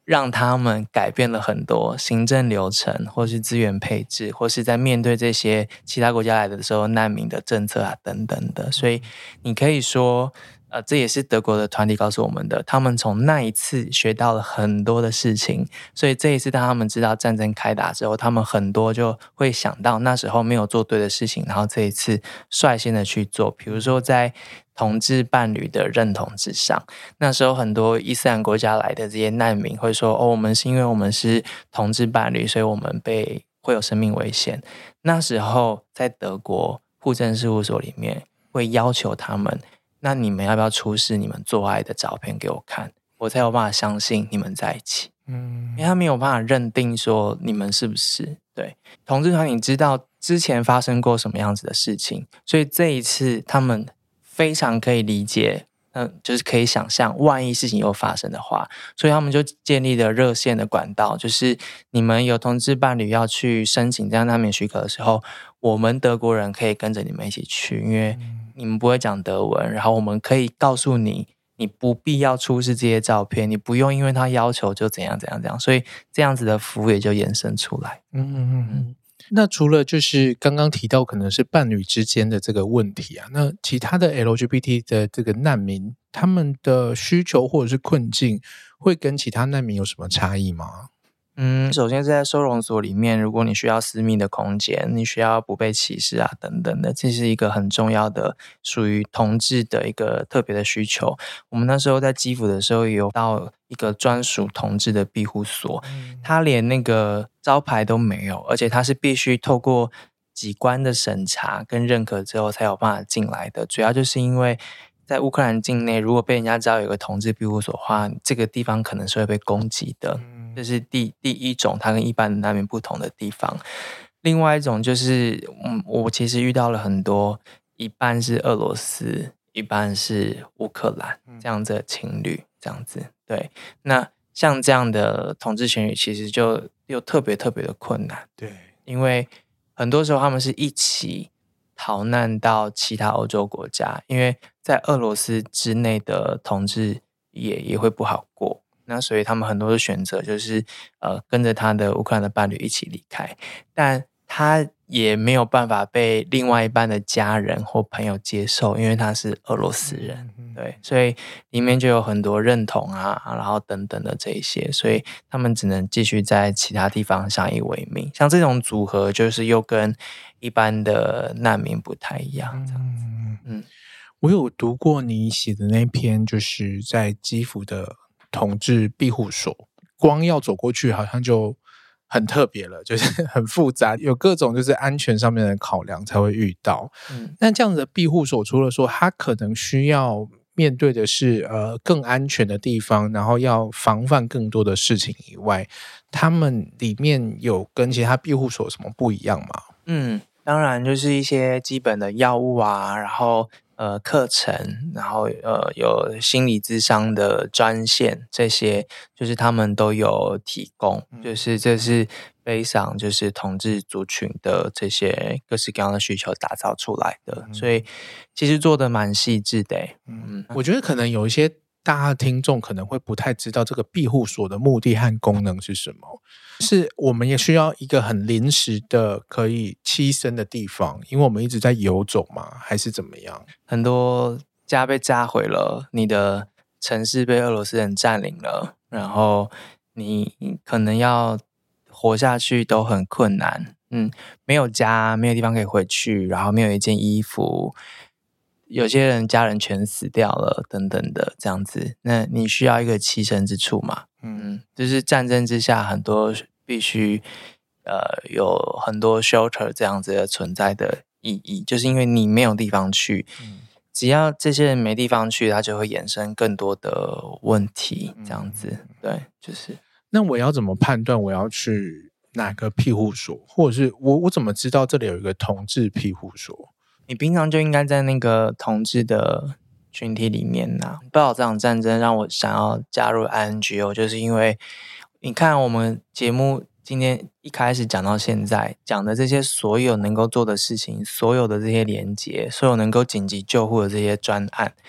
让他们改变了很多行政流程，或是资源配置，或是在面对这些其他国家来的时候难民的政策啊等等的。所以你可以说呃，这也是德国的团体告诉我们的，他们从那一次学到了很多的事情，所以这一次当他们知道战争开打之后，他们很多就会想到那时候没有做对的事情，然后这一次率先的去做。比如说在同志伴侣的认同之上，那时候很多伊斯兰国家来的这些难民会说，哦，我们是因为我们是同志伴侣，所以我们被会有生命危险。那时候在德国户政事务所里面会要求他们，那你们要不要出示你们做爱的照片给我看，我才有办法相信你们在一起。嗯，因为他没有办法认定说你们是不是对同志团体知道之前发生过什么样子的事情，所以这一次他们非常可以理解，嗯，就是可以想象万一事情又发生的话，所以他们就建立了热线的管道，就是你们有同志伴侣要去申请这样难民许可的时候，我们德国人可以跟着你们一起去，因为你们不会讲德文，然后我们可以告诉你，你不必要出示这些照片，你不用因为他要求就怎样怎样怎样，所以这样子的服务也就延伸出来。 嗯嗯嗯。那除了就是刚刚提到可能是伴侣之间的这个问题啊，那其他的 L G B T 的这个难民，他们的需求或者是困境会跟其他难民有什么差异吗？ 嗯，首先是在收容所里面，如果你需要私密的空间，你需要不被歧视啊等等的，这是一个很重要的属于同志的一个特别的需求。我们那时候在基辅的时候有到一个专属同志的庇护所，它连那个招牌都没有，而且它是必须透过几关的审查跟认可之后才有办法进来的。主要就是因为在乌克兰境内，如果被人家知道有个同志庇护所的话，这个地方可能是会被攻击的。这是第第一种它跟一般的难民不同的地方。另外一种就是、嗯、我其实遇到了很多一半是俄罗斯一半是乌克兰这样子的情侣，这样子。对，那像这样的同志情侣其实就又特别特别的困难。 对， 因为很多时候他们是一起逃难到其他欧洲国家，因为在俄罗斯之内的同志也也会不好过，那所以他们很多的选择就是呃跟着他的乌克兰的伴侣一起离开，但他也没有办法被另外一半的家人或朋友接受，因为他是俄罗斯人。对，所以里面就有很多认同啊，然后等等的这一些，所以他们只能继续在其他地方相依为命。像这种组合就是又跟一般的难民不太一样这样子。 嗯嗯，我有读过你写的那篇，就是在基辅的同志庇护所，光要走过去好像就很特别了，就是很复杂，有各种就是安全上面的考量才会遇到。嗯，那这样子的庇护所，除了说它可能需要面对的是呃更安全的地方，然后要防范更多的事情以外，他们里面有跟其他庇护所有什么不一样吗？ 嗯，当然就是一些基本的药物啊，然后呃课程，然后呃有心理咨商的专线，这些就是他们都有提供，就是这是非常就是同志族群的这些各式各样的需求打造出来的，嗯、所以其实做的蛮细致的。 嗯，我觉得可能有一些大家听众可能会不太知道这个庇护所的目的和功能是什么。是我们也需要一个很临时的可以栖身的地方，因为我们一直在游走嘛，还是怎么样？ 很多家被炸毁了，你的城市被俄罗斯人占领了，然后你可能要活下去都很困难。嗯，没有家，没有地方可以回去，然后没有一件衣服，有些人家人全死掉了，等等的这样子。那你需要一个栖身之处嘛？嗯，就是战争之下很多必须呃有很多 shelter 这样子的存在的意义，就是因为你没有地方去，嗯、只要这些人没地方去，他就会衍生更多的问题，这样子。嗯、对，就是。 那我要怎么判断我要去哪个庇护所，或者是我我怎么知道这里有一个同志庇护所？ 你平常就应该在那个同志的群体里面呐、啊。不知道这场战争让我想要加入 I N G O， 就是因为你看我们节目今天一开始讲到现在讲的这些所有能够做的事情，所有的这些连结，所有能够紧急救护的这些专案，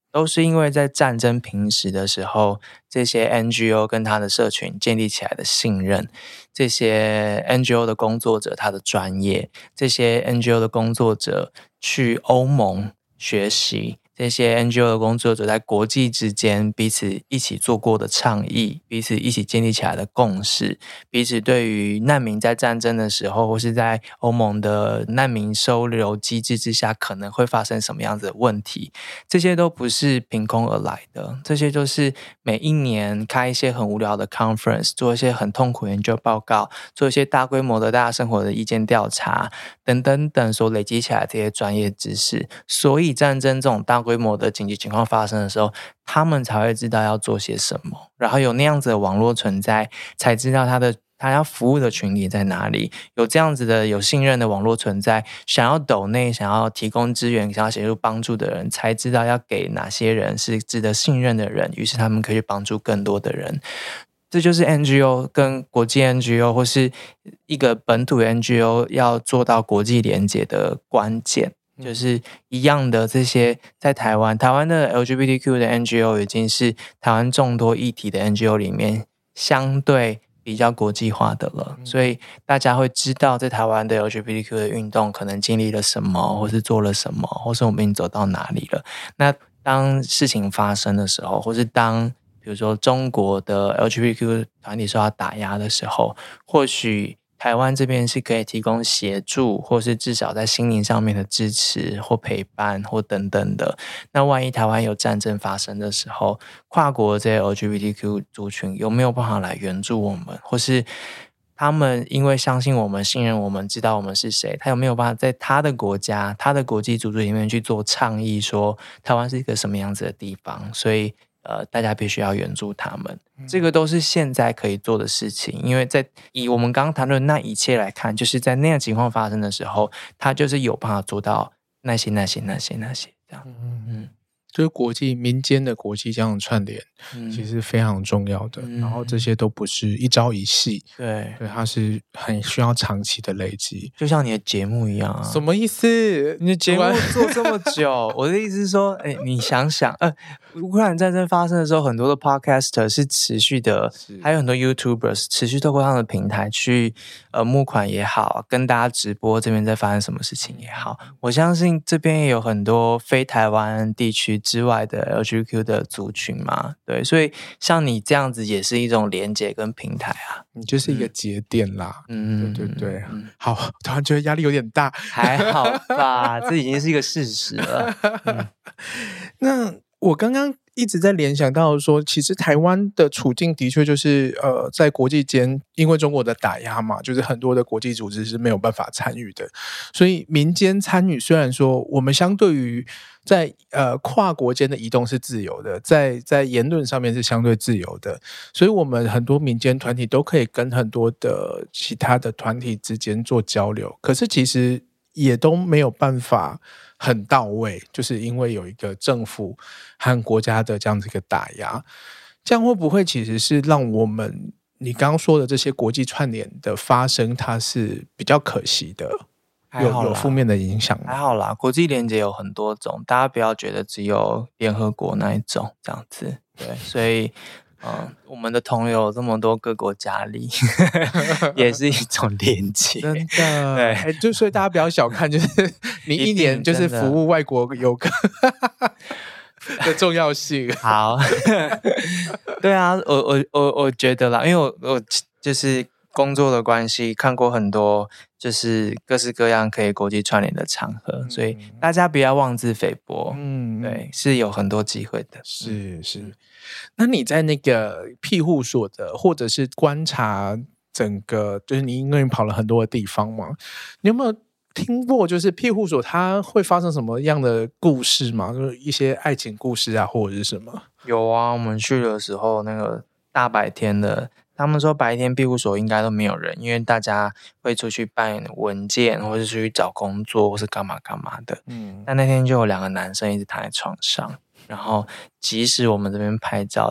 都是因为在战争平时的时候，这些 N G O 跟他的社群建立起来的信任，这些 N G O 的工作者他的专业，这些 N G O 的工作者去欧盟学习，这些 N G O 的工作者在国际之间彼此一起做过的倡议，彼此一起建立起来的共识，彼此对于难民在战争的时候或是在欧盟的难民收留机制之下可能会发生什么样子的问题，这些都不是凭空而来的，这些都是每一年开一些很无聊的 conference， 做一些很痛苦研究报告，做一些大规模的大家生活的意见调查等等等所累积起来的这些专业知识，所以战争这种大规模的紧急情况发生的时候，他们才会知道要做些什么，然后有那样子的网络存在，才知道他的他要服务的群体在哪里，有这样子的有信任的网络存在，想要抖内想要提供资源想要协助帮助的人才知道要给哪些人是值得信任的人，于是他们可以帮助更多的人。这就是 N G O 跟国际 N G O 或是一个本土 N G O 要做到国际连结的关键，就是一样的，这些在台湾台湾的 L G B T Q 的 N G O 已经是台湾众多议题的 N G O 里面相对比较国际化的了，所以大家会知道在台湾的 L G B T Q 的运动可能经历了什么，或是做了什么，或是我们已经走到哪里了。那当事情发生的时候，或是当比如说中国的 L G B T Q 团体受到打压的时候，或许台湾这边是可以提供协助，或是至少在心灵上面的支持或陪伴或等等的。那万一台湾有战争发生的时候，跨国这些 L G B T Q 族群有没有办法来援助我们，或是他们因为相信我们信任我们知道我们是谁，他有没有办法在他的国家他的国际组织里面去做倡议，说台湾是一个什么样子的地方，所以呃，大家必须要援助他们，这个都是现在可以做的事情。因为在以我们刚刚谈论那一切来看，就是在那样情况发生的时候，他就是有办法做到那些那些那些那些这样。嗯嗯， 就是国际民间的国际这样的串联，嗯、其实非常重要的、嗯。然后这些都不是一朝一夕， 对对，它是很需要长期的累积， 就像你的节目一样啊。 什么意思？ 你的节目做这么久，我的意思是说，哎，你想想，呃，乌克兰战争发生的时候，很多的 podcaster 是持续的，还有很多 YouTubers 持续透过他们的平台去呃募款也好，跟大家直播这边在发生什么事情也好。我相信这边也有很多非台湾地区之外的 L G B T Q 的族群嘛，对，所以像你这样子也是一种连结跟平台啊， 你就是一个节点啦。 嗯， 对对对，嗯、好，突然觉得压力有点大， 还好吧，这已经是一个事实了。嗯、 那我刚刚一直在联想到说，其实台湾的处境的确就是呃，在国际间因为中国的打压嘛，就是很多的国际组织是没有办法参与的，所以民间参与虽然说我们相对于在呃跨国间的移动是自由的，在在言论上面是相对自由的，所以我们很多民间团体都可以跟很多的其他的团体之间做交流，可是其实也都没有办法很到位，就是因为有一个政府和国家的这样子一个打压，这样会不会其实是让我们你刚刚说的这些国际串联的发生，它是比较可惜的，有有负面的影响吗？ 还好啦，国际连结有很多种，大家不要觉得只有联合国那一种这样子，对，所以嗯，我们的同友这么多各国家里也是一种连结， 真的。对、欸，就所以大家不要小看，就是你一年就是服务外国游客的重要性。 好，对啊，我我我我觉得啦，因为我我就是工作的关系，看过很多就是各式各样可以国际串联的场合，嗯、所以大家不要妄自菲薄。嗯，对，是有很多机会的。 是是。那你在那个庇护所的，或者是观察整个，就是你因为跑了很多的地方嘛，你有没有听过就是庇护所它会发生什么样的故事吗？就是一些爱情故事啊，或者是什么？ 有啊，我们去的时候那个大白天的，他们说白天庇护所应该都没有人，因为大家会出去办文件，或是出去找工作，或是干嘛干嘛的。嗯，但那天就有两个男生一直躺在床上。然后即使我们这边拍照，但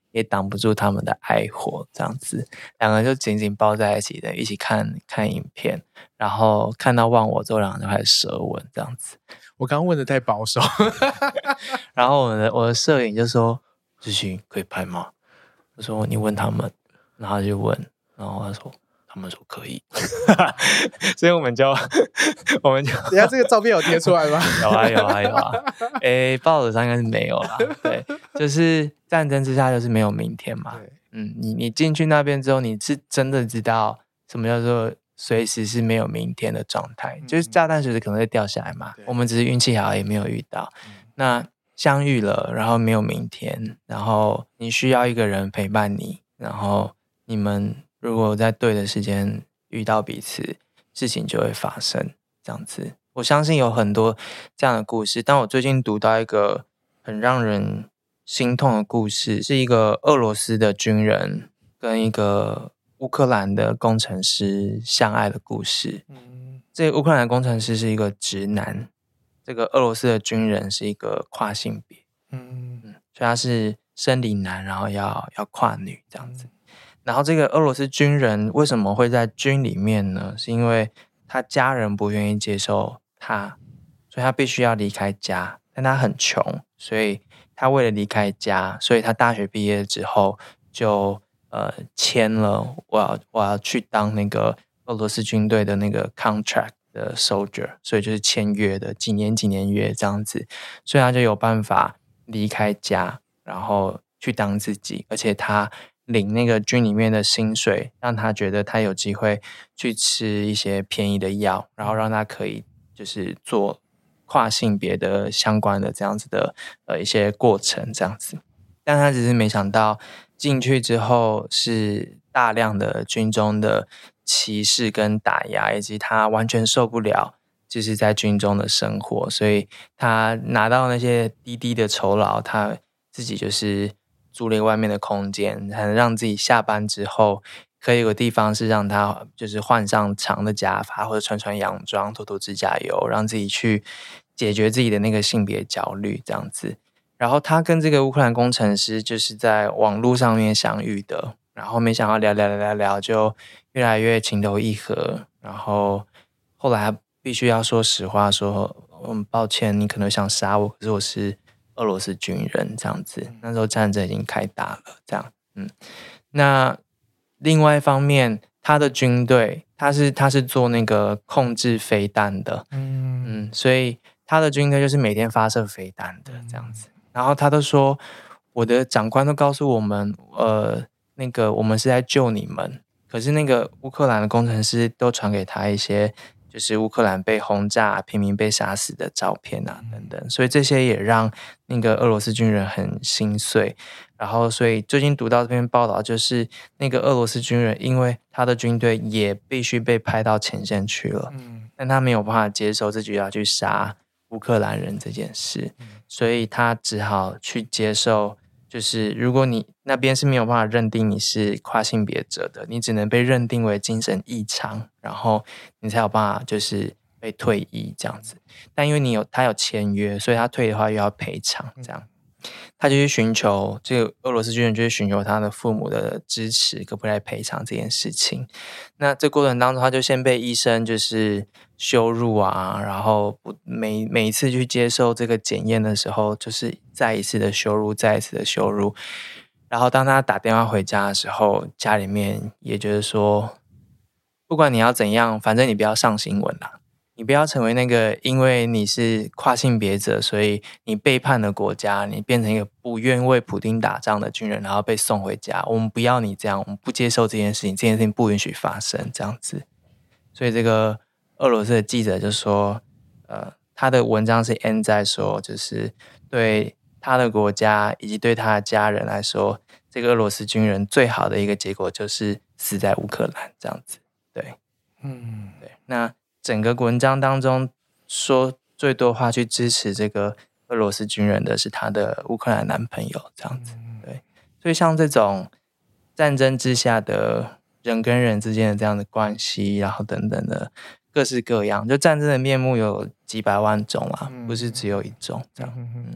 也挡不住他们的爱火，这样子，两个人就紧紧抱在一起的，一起看看影片，然后看到忘我之后，两个人就开始舌吻，这样子。 我刚刚问的太保守， 然后我的我的摄影就说：“志勋可以拍吗？”我说：“你问他们。”然后他就问，然后他说：“他们说可以。”所以我们就我们就等一下这个照片有贴出来吗？ 有啊有啊有啊，诶，报纸上应该是没有啦。对，就是战争之下就是没有明天嘛。嗯，你你进去那边之后，你是真的知道什么叫做随时是没有明天的状态，嗯、就是炸弹随时可能会掉下来嘛。我们只是运气好，也没有遇到。嗯、那相遇了，然后没有明天，然后你需要一个人陪伴你，然后你们如果在对的时间遇到彼此，事情就会发生。这样子，我相信有很多这样的故事。但我最近读到一个很让人心痛的故事，是一个俄罗斯的军人跟一个乌克兰的工程师相爱的故事。嗯，这个乌克兰的工程师是一个直男，这个俄罗斯的军人是一个跨性别。嗯嗯，所以他是生理男，然后要要跨女这样子。然后这个俄罗斯军人为什么会在军里面呢？是因为他家人不愿意接受他，所以他必须要离开家。但他很穷，所以他为了离开家，所以他大学毕业之后就呃签了我要我要去当那个俄罗斯军队的那个 contract 的 soldier， 所以就是签约的几年几年约这样子，所以他就有办法离开家，然后去当自己，而且他领那个军里面的薪水，让他觉得他有机会去吃一些便宜的药，然后让他可以就是做跨性别的相关的这样子的呃一些过程这样子。但他只是没想到进去之后是大量的军中的歧视跟打压，以及他完全受不了就是在军中的生活，所以他拿到那些低低的酬劳，他自己就是租了外面的空间，才能让自己下班之后可以有个地方是让他就是换上长的假发，或者穿穿洋装，涂涂指甲油，让自己去解决自己的那个性别焦虑这样子。然后他跟这个乌克兰工程师就是在网络上面相遇的，然后没想到聊聊聊聊聊就越来越情投意合，然后后来必须要说实话说，嗯，抱歉你可能想杀我，可是我是俄罗斯军人这样子，那时候战争已经开打了这样。嗯，那另外一方面他的军队他是他是做那个控制飞弹的，嗯嗯，所以他的军队就是每天发射飞弹的这样子。然后他都说我的长官都告诉我们呃，那个我们是在救你们，可是那个乌克兰的工程师都传给他一些就是乌克兰被轰炸平民被杀死的照片啊等等，所以这些也让那个俄罗斯军人很心碎。然后所以最近读到这篇报道，就是那个俄罗斯军人因为他的军队也必须被派到前线去了，但他没有办法接受自己要去杀乌克兰人这件事，所以他只好去接受，就是如果你那边是没有办法认定你是跨性别者的，你只能被认定为精神异常，然后你才有办法就是被退役这样子。但因为你有他有签约，所以他退的话又要赔偿这样。他就去寻求这个俄罗斯军人，就是寻求他的父母的支持，可不可以来赔偿这件事情。那这过程当中，他就先被医生就是羞辱啊，然后每每一次去接受这个检验的时候，就是再一次的羞辱，再一次的羞辱。然后当他打电话回家的时候，家里面也觉得说，不管你要怎样，反正你不要上新闻啦。你不要成为那个因为你是跨性别者，所以你背叛了国家，你变成一个不愿为普丁打仗的军人，然后被送回家。我们不要你这样，我们不接受这件事情，这件事情不允许发生这样子。所以这个俄罗斯的记者就说，呃，他的文章是 end 在说，就是对他的国家以及对他的家人来说，这个俄罗斯军人最好的一个结果就是死在乌克兰这样子。对，嗯，对，那。整个文章当中说最多话去支持这个俄罗斯军人的是他的乌克兰男朋友这样子。对，所以像这种战争之下的人跟人之间的这样的关系，然后等等的各式各样，就战争的面目有几百万种啦，不是只有一种这样。嗯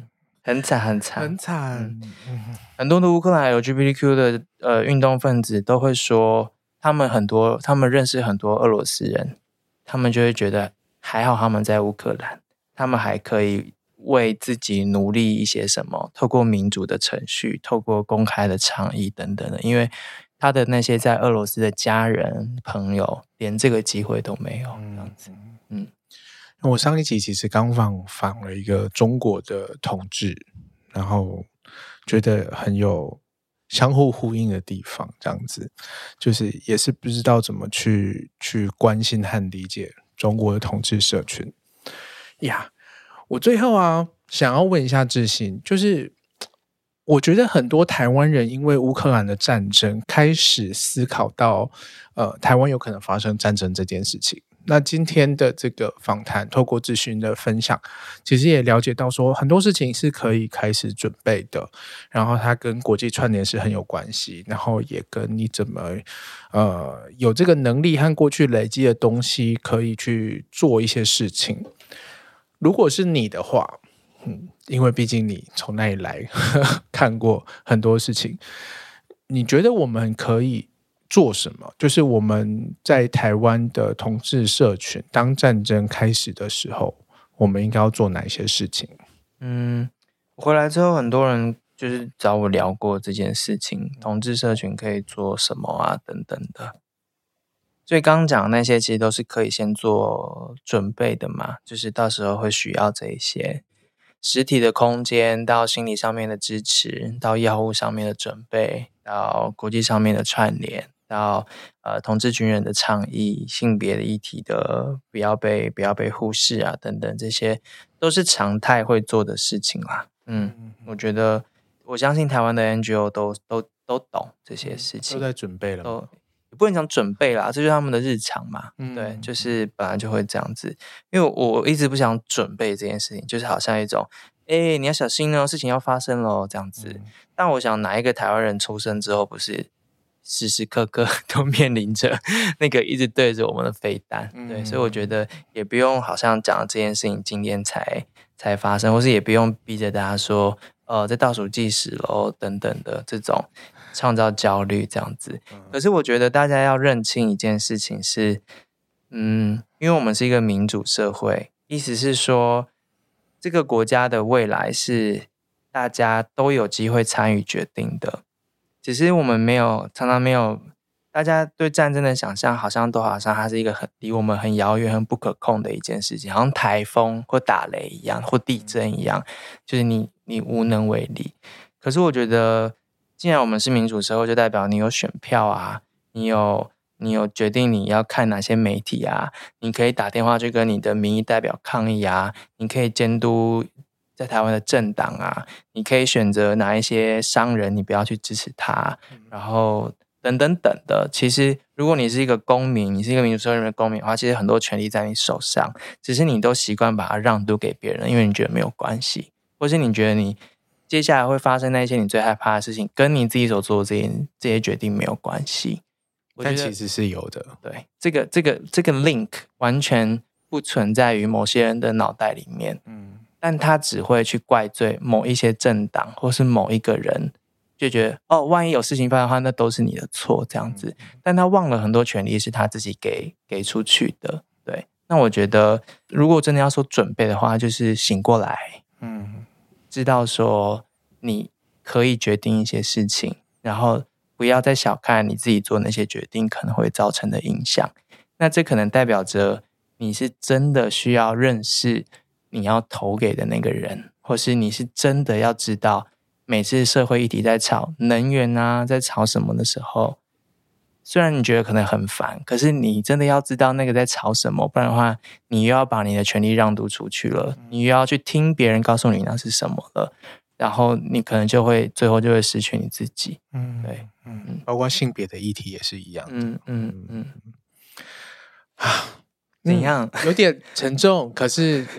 很惨很惨很惨。 嗯、很多的乌克兰 L G B T Q 的呃运动分子都会说，他们很多他们认识很多俄罗斯人，他们就会觉得还好他们在乌克兰，他们还可以为自己努力一些什么，透过民主的程序，透过公开的倡议等等的，因为他的那些在俄罗斯的家人朋友连这个机会都没有、嗯、这样子。嗯， 我上一集其实刚访访了一个中国的同志，然后觉得很有相互呼应的地方，这样子就是也是不知道怎么去去关心和理解中国的同志社群呀。我最后啊想要问一下志信，就是我觉得很多台湾人因为乌克兰的战争开始思考到呃台湾有可能发生战争这件事情。那今天的这个访谈透过志勋的分享，其实也了解到说很多事情是可以开始准备的，然后它跟国际串联是很有关系，然后也跟你怎么呃有这个能力和过去累积的东西可以去做一些事情。如果是你的话，嗯，因为毕竟你从那里来呵呵看过很多事情，你觉得我们可以做什么？就是我们在台湾的同志社群，当战争开始的时候，我们应该要做哪些事情？ 嗯，回来之后，很多人就是找我聊过这件事情，同志社群可以做什么啊，等等的。所以刚刚讲的那些，其实都是可以先做准备的嘛，就是到时候会需要这一些实体的空间，到心理上面的支持，到药物上面的准备，到国际上面的串联。到呃同志军人的倡议，性别的议题的不要被不要被忽视啊，等等，这些都是常态会做的事情啦。嗯，我觉得我相信台湾的 N G O 都都都懂这些事情， 都在准备了， 都也不能讲准备啦，这就是他们的日常嘛。 嗯、 对，就是本来就会这样子。因为我一直不想准备这件事情，就是好像一种哎、欸，你要小心哦，事情要发生咯这样子。嗯、但我想哪一个台湾人出生之后不是时时刻刻都面临着那个一直对着我们的飞弹，对，嗯、所以我觉得也不用好像讲这件事情今天才才发生，或是也不用逼着大家说，呃，在倒数计时咯等等的这种创造焦虑这样子。可是我觉得大家要认清一件事情是，嗯，因为我们是一个民主社会，意思是说，这个国家的未来是大家都有机会参与决定的。只是我们没有，常常没有，大家对战争的想象好像都好像它是一个很离我们很遥远、很不可控的一件事情，好像台风或打雷一样，或地震一样，就是你你无能为力。可是我觉得，既然我们是民主社会，就代表你有选票啊，你有你有决定你要看哪些媒体啊，你可以打电话去跟你的民意代表抗议啊，你可以监督在台湾的政党啊，你可以选择哪一些商人，你不要去支持他，然后等等等的。其实，如果你是一个公民，你是一个民主社会的公民的话，其实很多权利在你手上，只是你都习惯把它让渡给别人，因为你觉得没有关系，或是你觉得你接下来会发生那些你最害怕的事情，跟你自己所做的这些这些决定没有关系。 但其实是有的， 对，这个这个这个 link 完全不存在于某些人的脑袋里面。嗯。但他只会去怪罪某一些政党或是某一个人，就觉得哦，万一有事情发生的话，那都是你的错这样子。但他忘了很多权利是他自己给给出去的。对，那我觉得如果真的要说准备的话，就是醒过来，嗯，知道说你可以决定一些事情，然后不要再小看你自己做那些决定可能会造成的影响。那这可能代表着你是真的需要认识你要投给的那个人，或是你是真的要知道每次社会议题在吵能源啊，在吵什么的时候，虽然你觉得可能很烦，可是你真的要知道那个在吵什么，不然的话你又要把你的权利让渡出去了，你又要去听别人告诉你那是什么了，然后你可能就会最后就会失去你自己。嗯，对， 嗯，包括性别的议题也是一样的。嗯嗯嗯。 啊，怎样？ 有点沉重，可是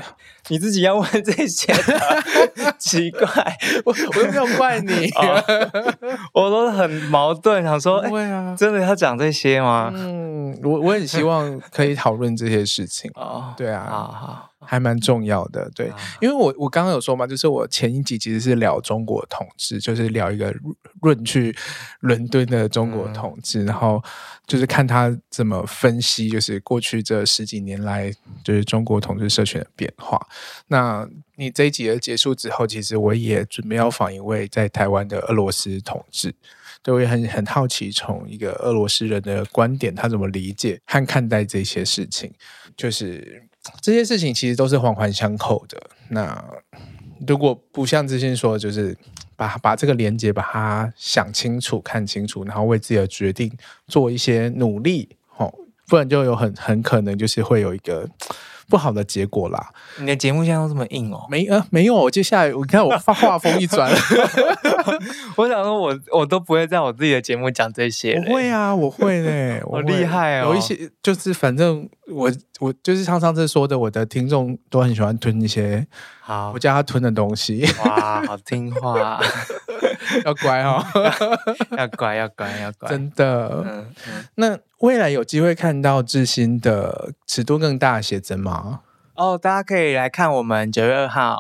你自己要问这些的，奇怪， 我我又没有怪你， 哦、我都很矛盾，想说， 对啊、 欸，真的要讲这些吗？ 嗯，我我很希望可以讨论这些事情。 哦， 对啊， 好好。 还蛮重要的，对，啊、因为我我刚刚有说嘛，就是我前一集其实是聊中国统治，就是聊一个润去伦敦的中国统治，嗯、然后就是看他怎么分析，就是过去这十几年来就是中国统治社群的变化。那你这一集的结束之后，其实我也准备要访一位在台湾的俄罗斯统治。对，我也很很好奇，从一个俄罗斯人的观点，他怎么理解和看待这些事情，就是这些事情其实都是环环相扣的。那如果不像之前说，就是把把这个连结把它想清楚、看清楚，然后为自己的决定做一些努力，哦，不然就有很很可能就是会有一个不好的结果啦。 你的节目现在都这么硬哦？ 没呃没有，接下来我看我画风一转， 我想说我我都不会在我自己的节目讲这些。 我会啊，我会呢， 好厉害哦！ 有一些就是反正我我就是像上次说的，我的听众都很喜欢吞一些好我叫他吞的东西。 哇，好听话， 要乖哦， 要乖要乖要乖， 真的。嗯嗯、那未来有机会看到志新的尺度更大的写真吗？ 哦，大家可以来看我们九月二号，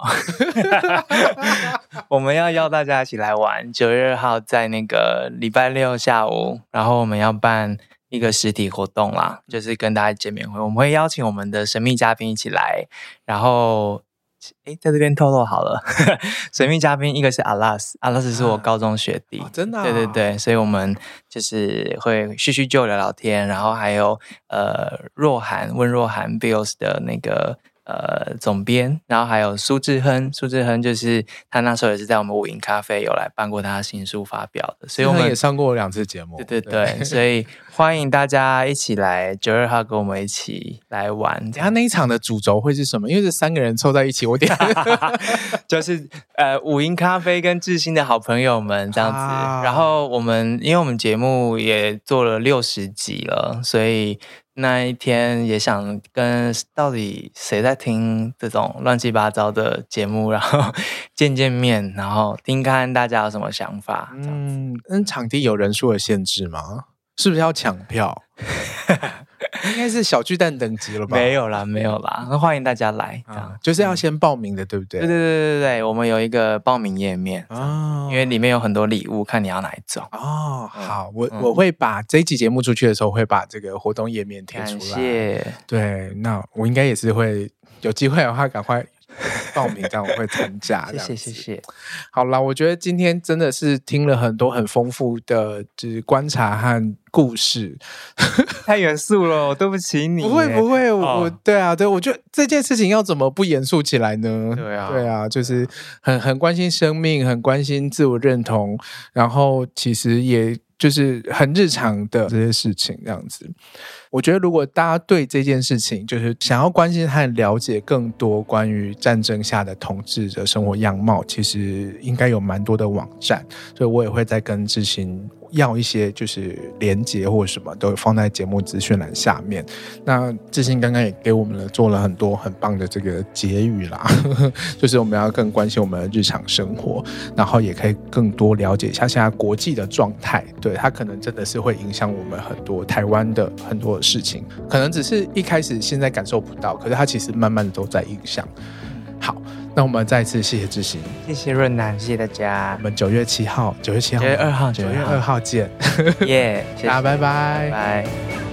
我们要邀大家一起来玩。九月二号在那个礼拜六下午，然后我们要办一个实体活动啦，就是跟大家见面会。我们会邀请我们的神秘嘉宾一起来，然后。诶在这边透露好了，神秘嘉宾一个是阿拉斯，阿拉斯是我高中学弟， 啊哦、真的、啊， 对对对，所以我们就是会叙叙旧聊聊天，然后还有呃若涵温若涵 Bills 的那个呃总编，然后还有苏志亨，苏志亨就是他那时候也是在我们五营咖啡有来办过他的新书发表的，所以我们也上过两次节目， 对对对，对所以欢迎大家一起来九月二号跟我们一起来玩。 他那一场的主轴会是什么？因为这三个人凑在一起，我点就是呃五营咖啡跟志新的好朋友们这样子。啊、然后我们因为我们节目也做了六十集了，所以那一天也想跟到底谁在听这种乱七八糟的节目，然后见见面，然后听看大家有什么想法。 嗯，那场地有人数的限制吗？是不是要抢票？应该是小巨蛋等级了吧？ 没有啦，没有啦，那欢迎大家来，这样、 啊、就是要先报名的，对不对？ 对对对对对，我们有一个报名页面哦，因为里面有很多礼物，看你要哪一种哦。好，我、嗯、我会把这一集节目出去的时候，会把这个活动页面贴出来。 感谢。 对，那我应该也是会有机会的话，赶快报名，这样我会参加。 谢谢谢谢。 好啦，我觉得今天真的是听了很多很丰富的就是观察和故事。 太严肃了，对不起你。 不会不会，我、哦、对啊，对，我觉得这件事情要怎么不严肃起来呢？ 对啊， 对啊，就是很很关心生命，很关心自我认同，然后其实也就是很日常的这些事情，这样子。我觉得如果大家对这件事情就是想要关心和了解更多关于战争下的统治的生活样貌，其实应该有蛮多的网站，所以我也会再跟志新要一些就是连结或者什么都放在节目资讯栏下面。那志新刚刚也给我们了做了很多很棒的这个结语啦，就是我们要更关心我们的日常生活，然后也可以更多了解一下现在国际的状态，对，它可能真的是会影响我们很多台湾的很多的事情，可能只是一开始现在感受不到，可是它其实慢慢的都在影响。好，那我们再次谢谢志新， 谢谢润南，谢谢大家。 我们九月七号，九月七号， 九月二号， 九月二号见， 耶！ yeah, 大家拜拜， 拜拜。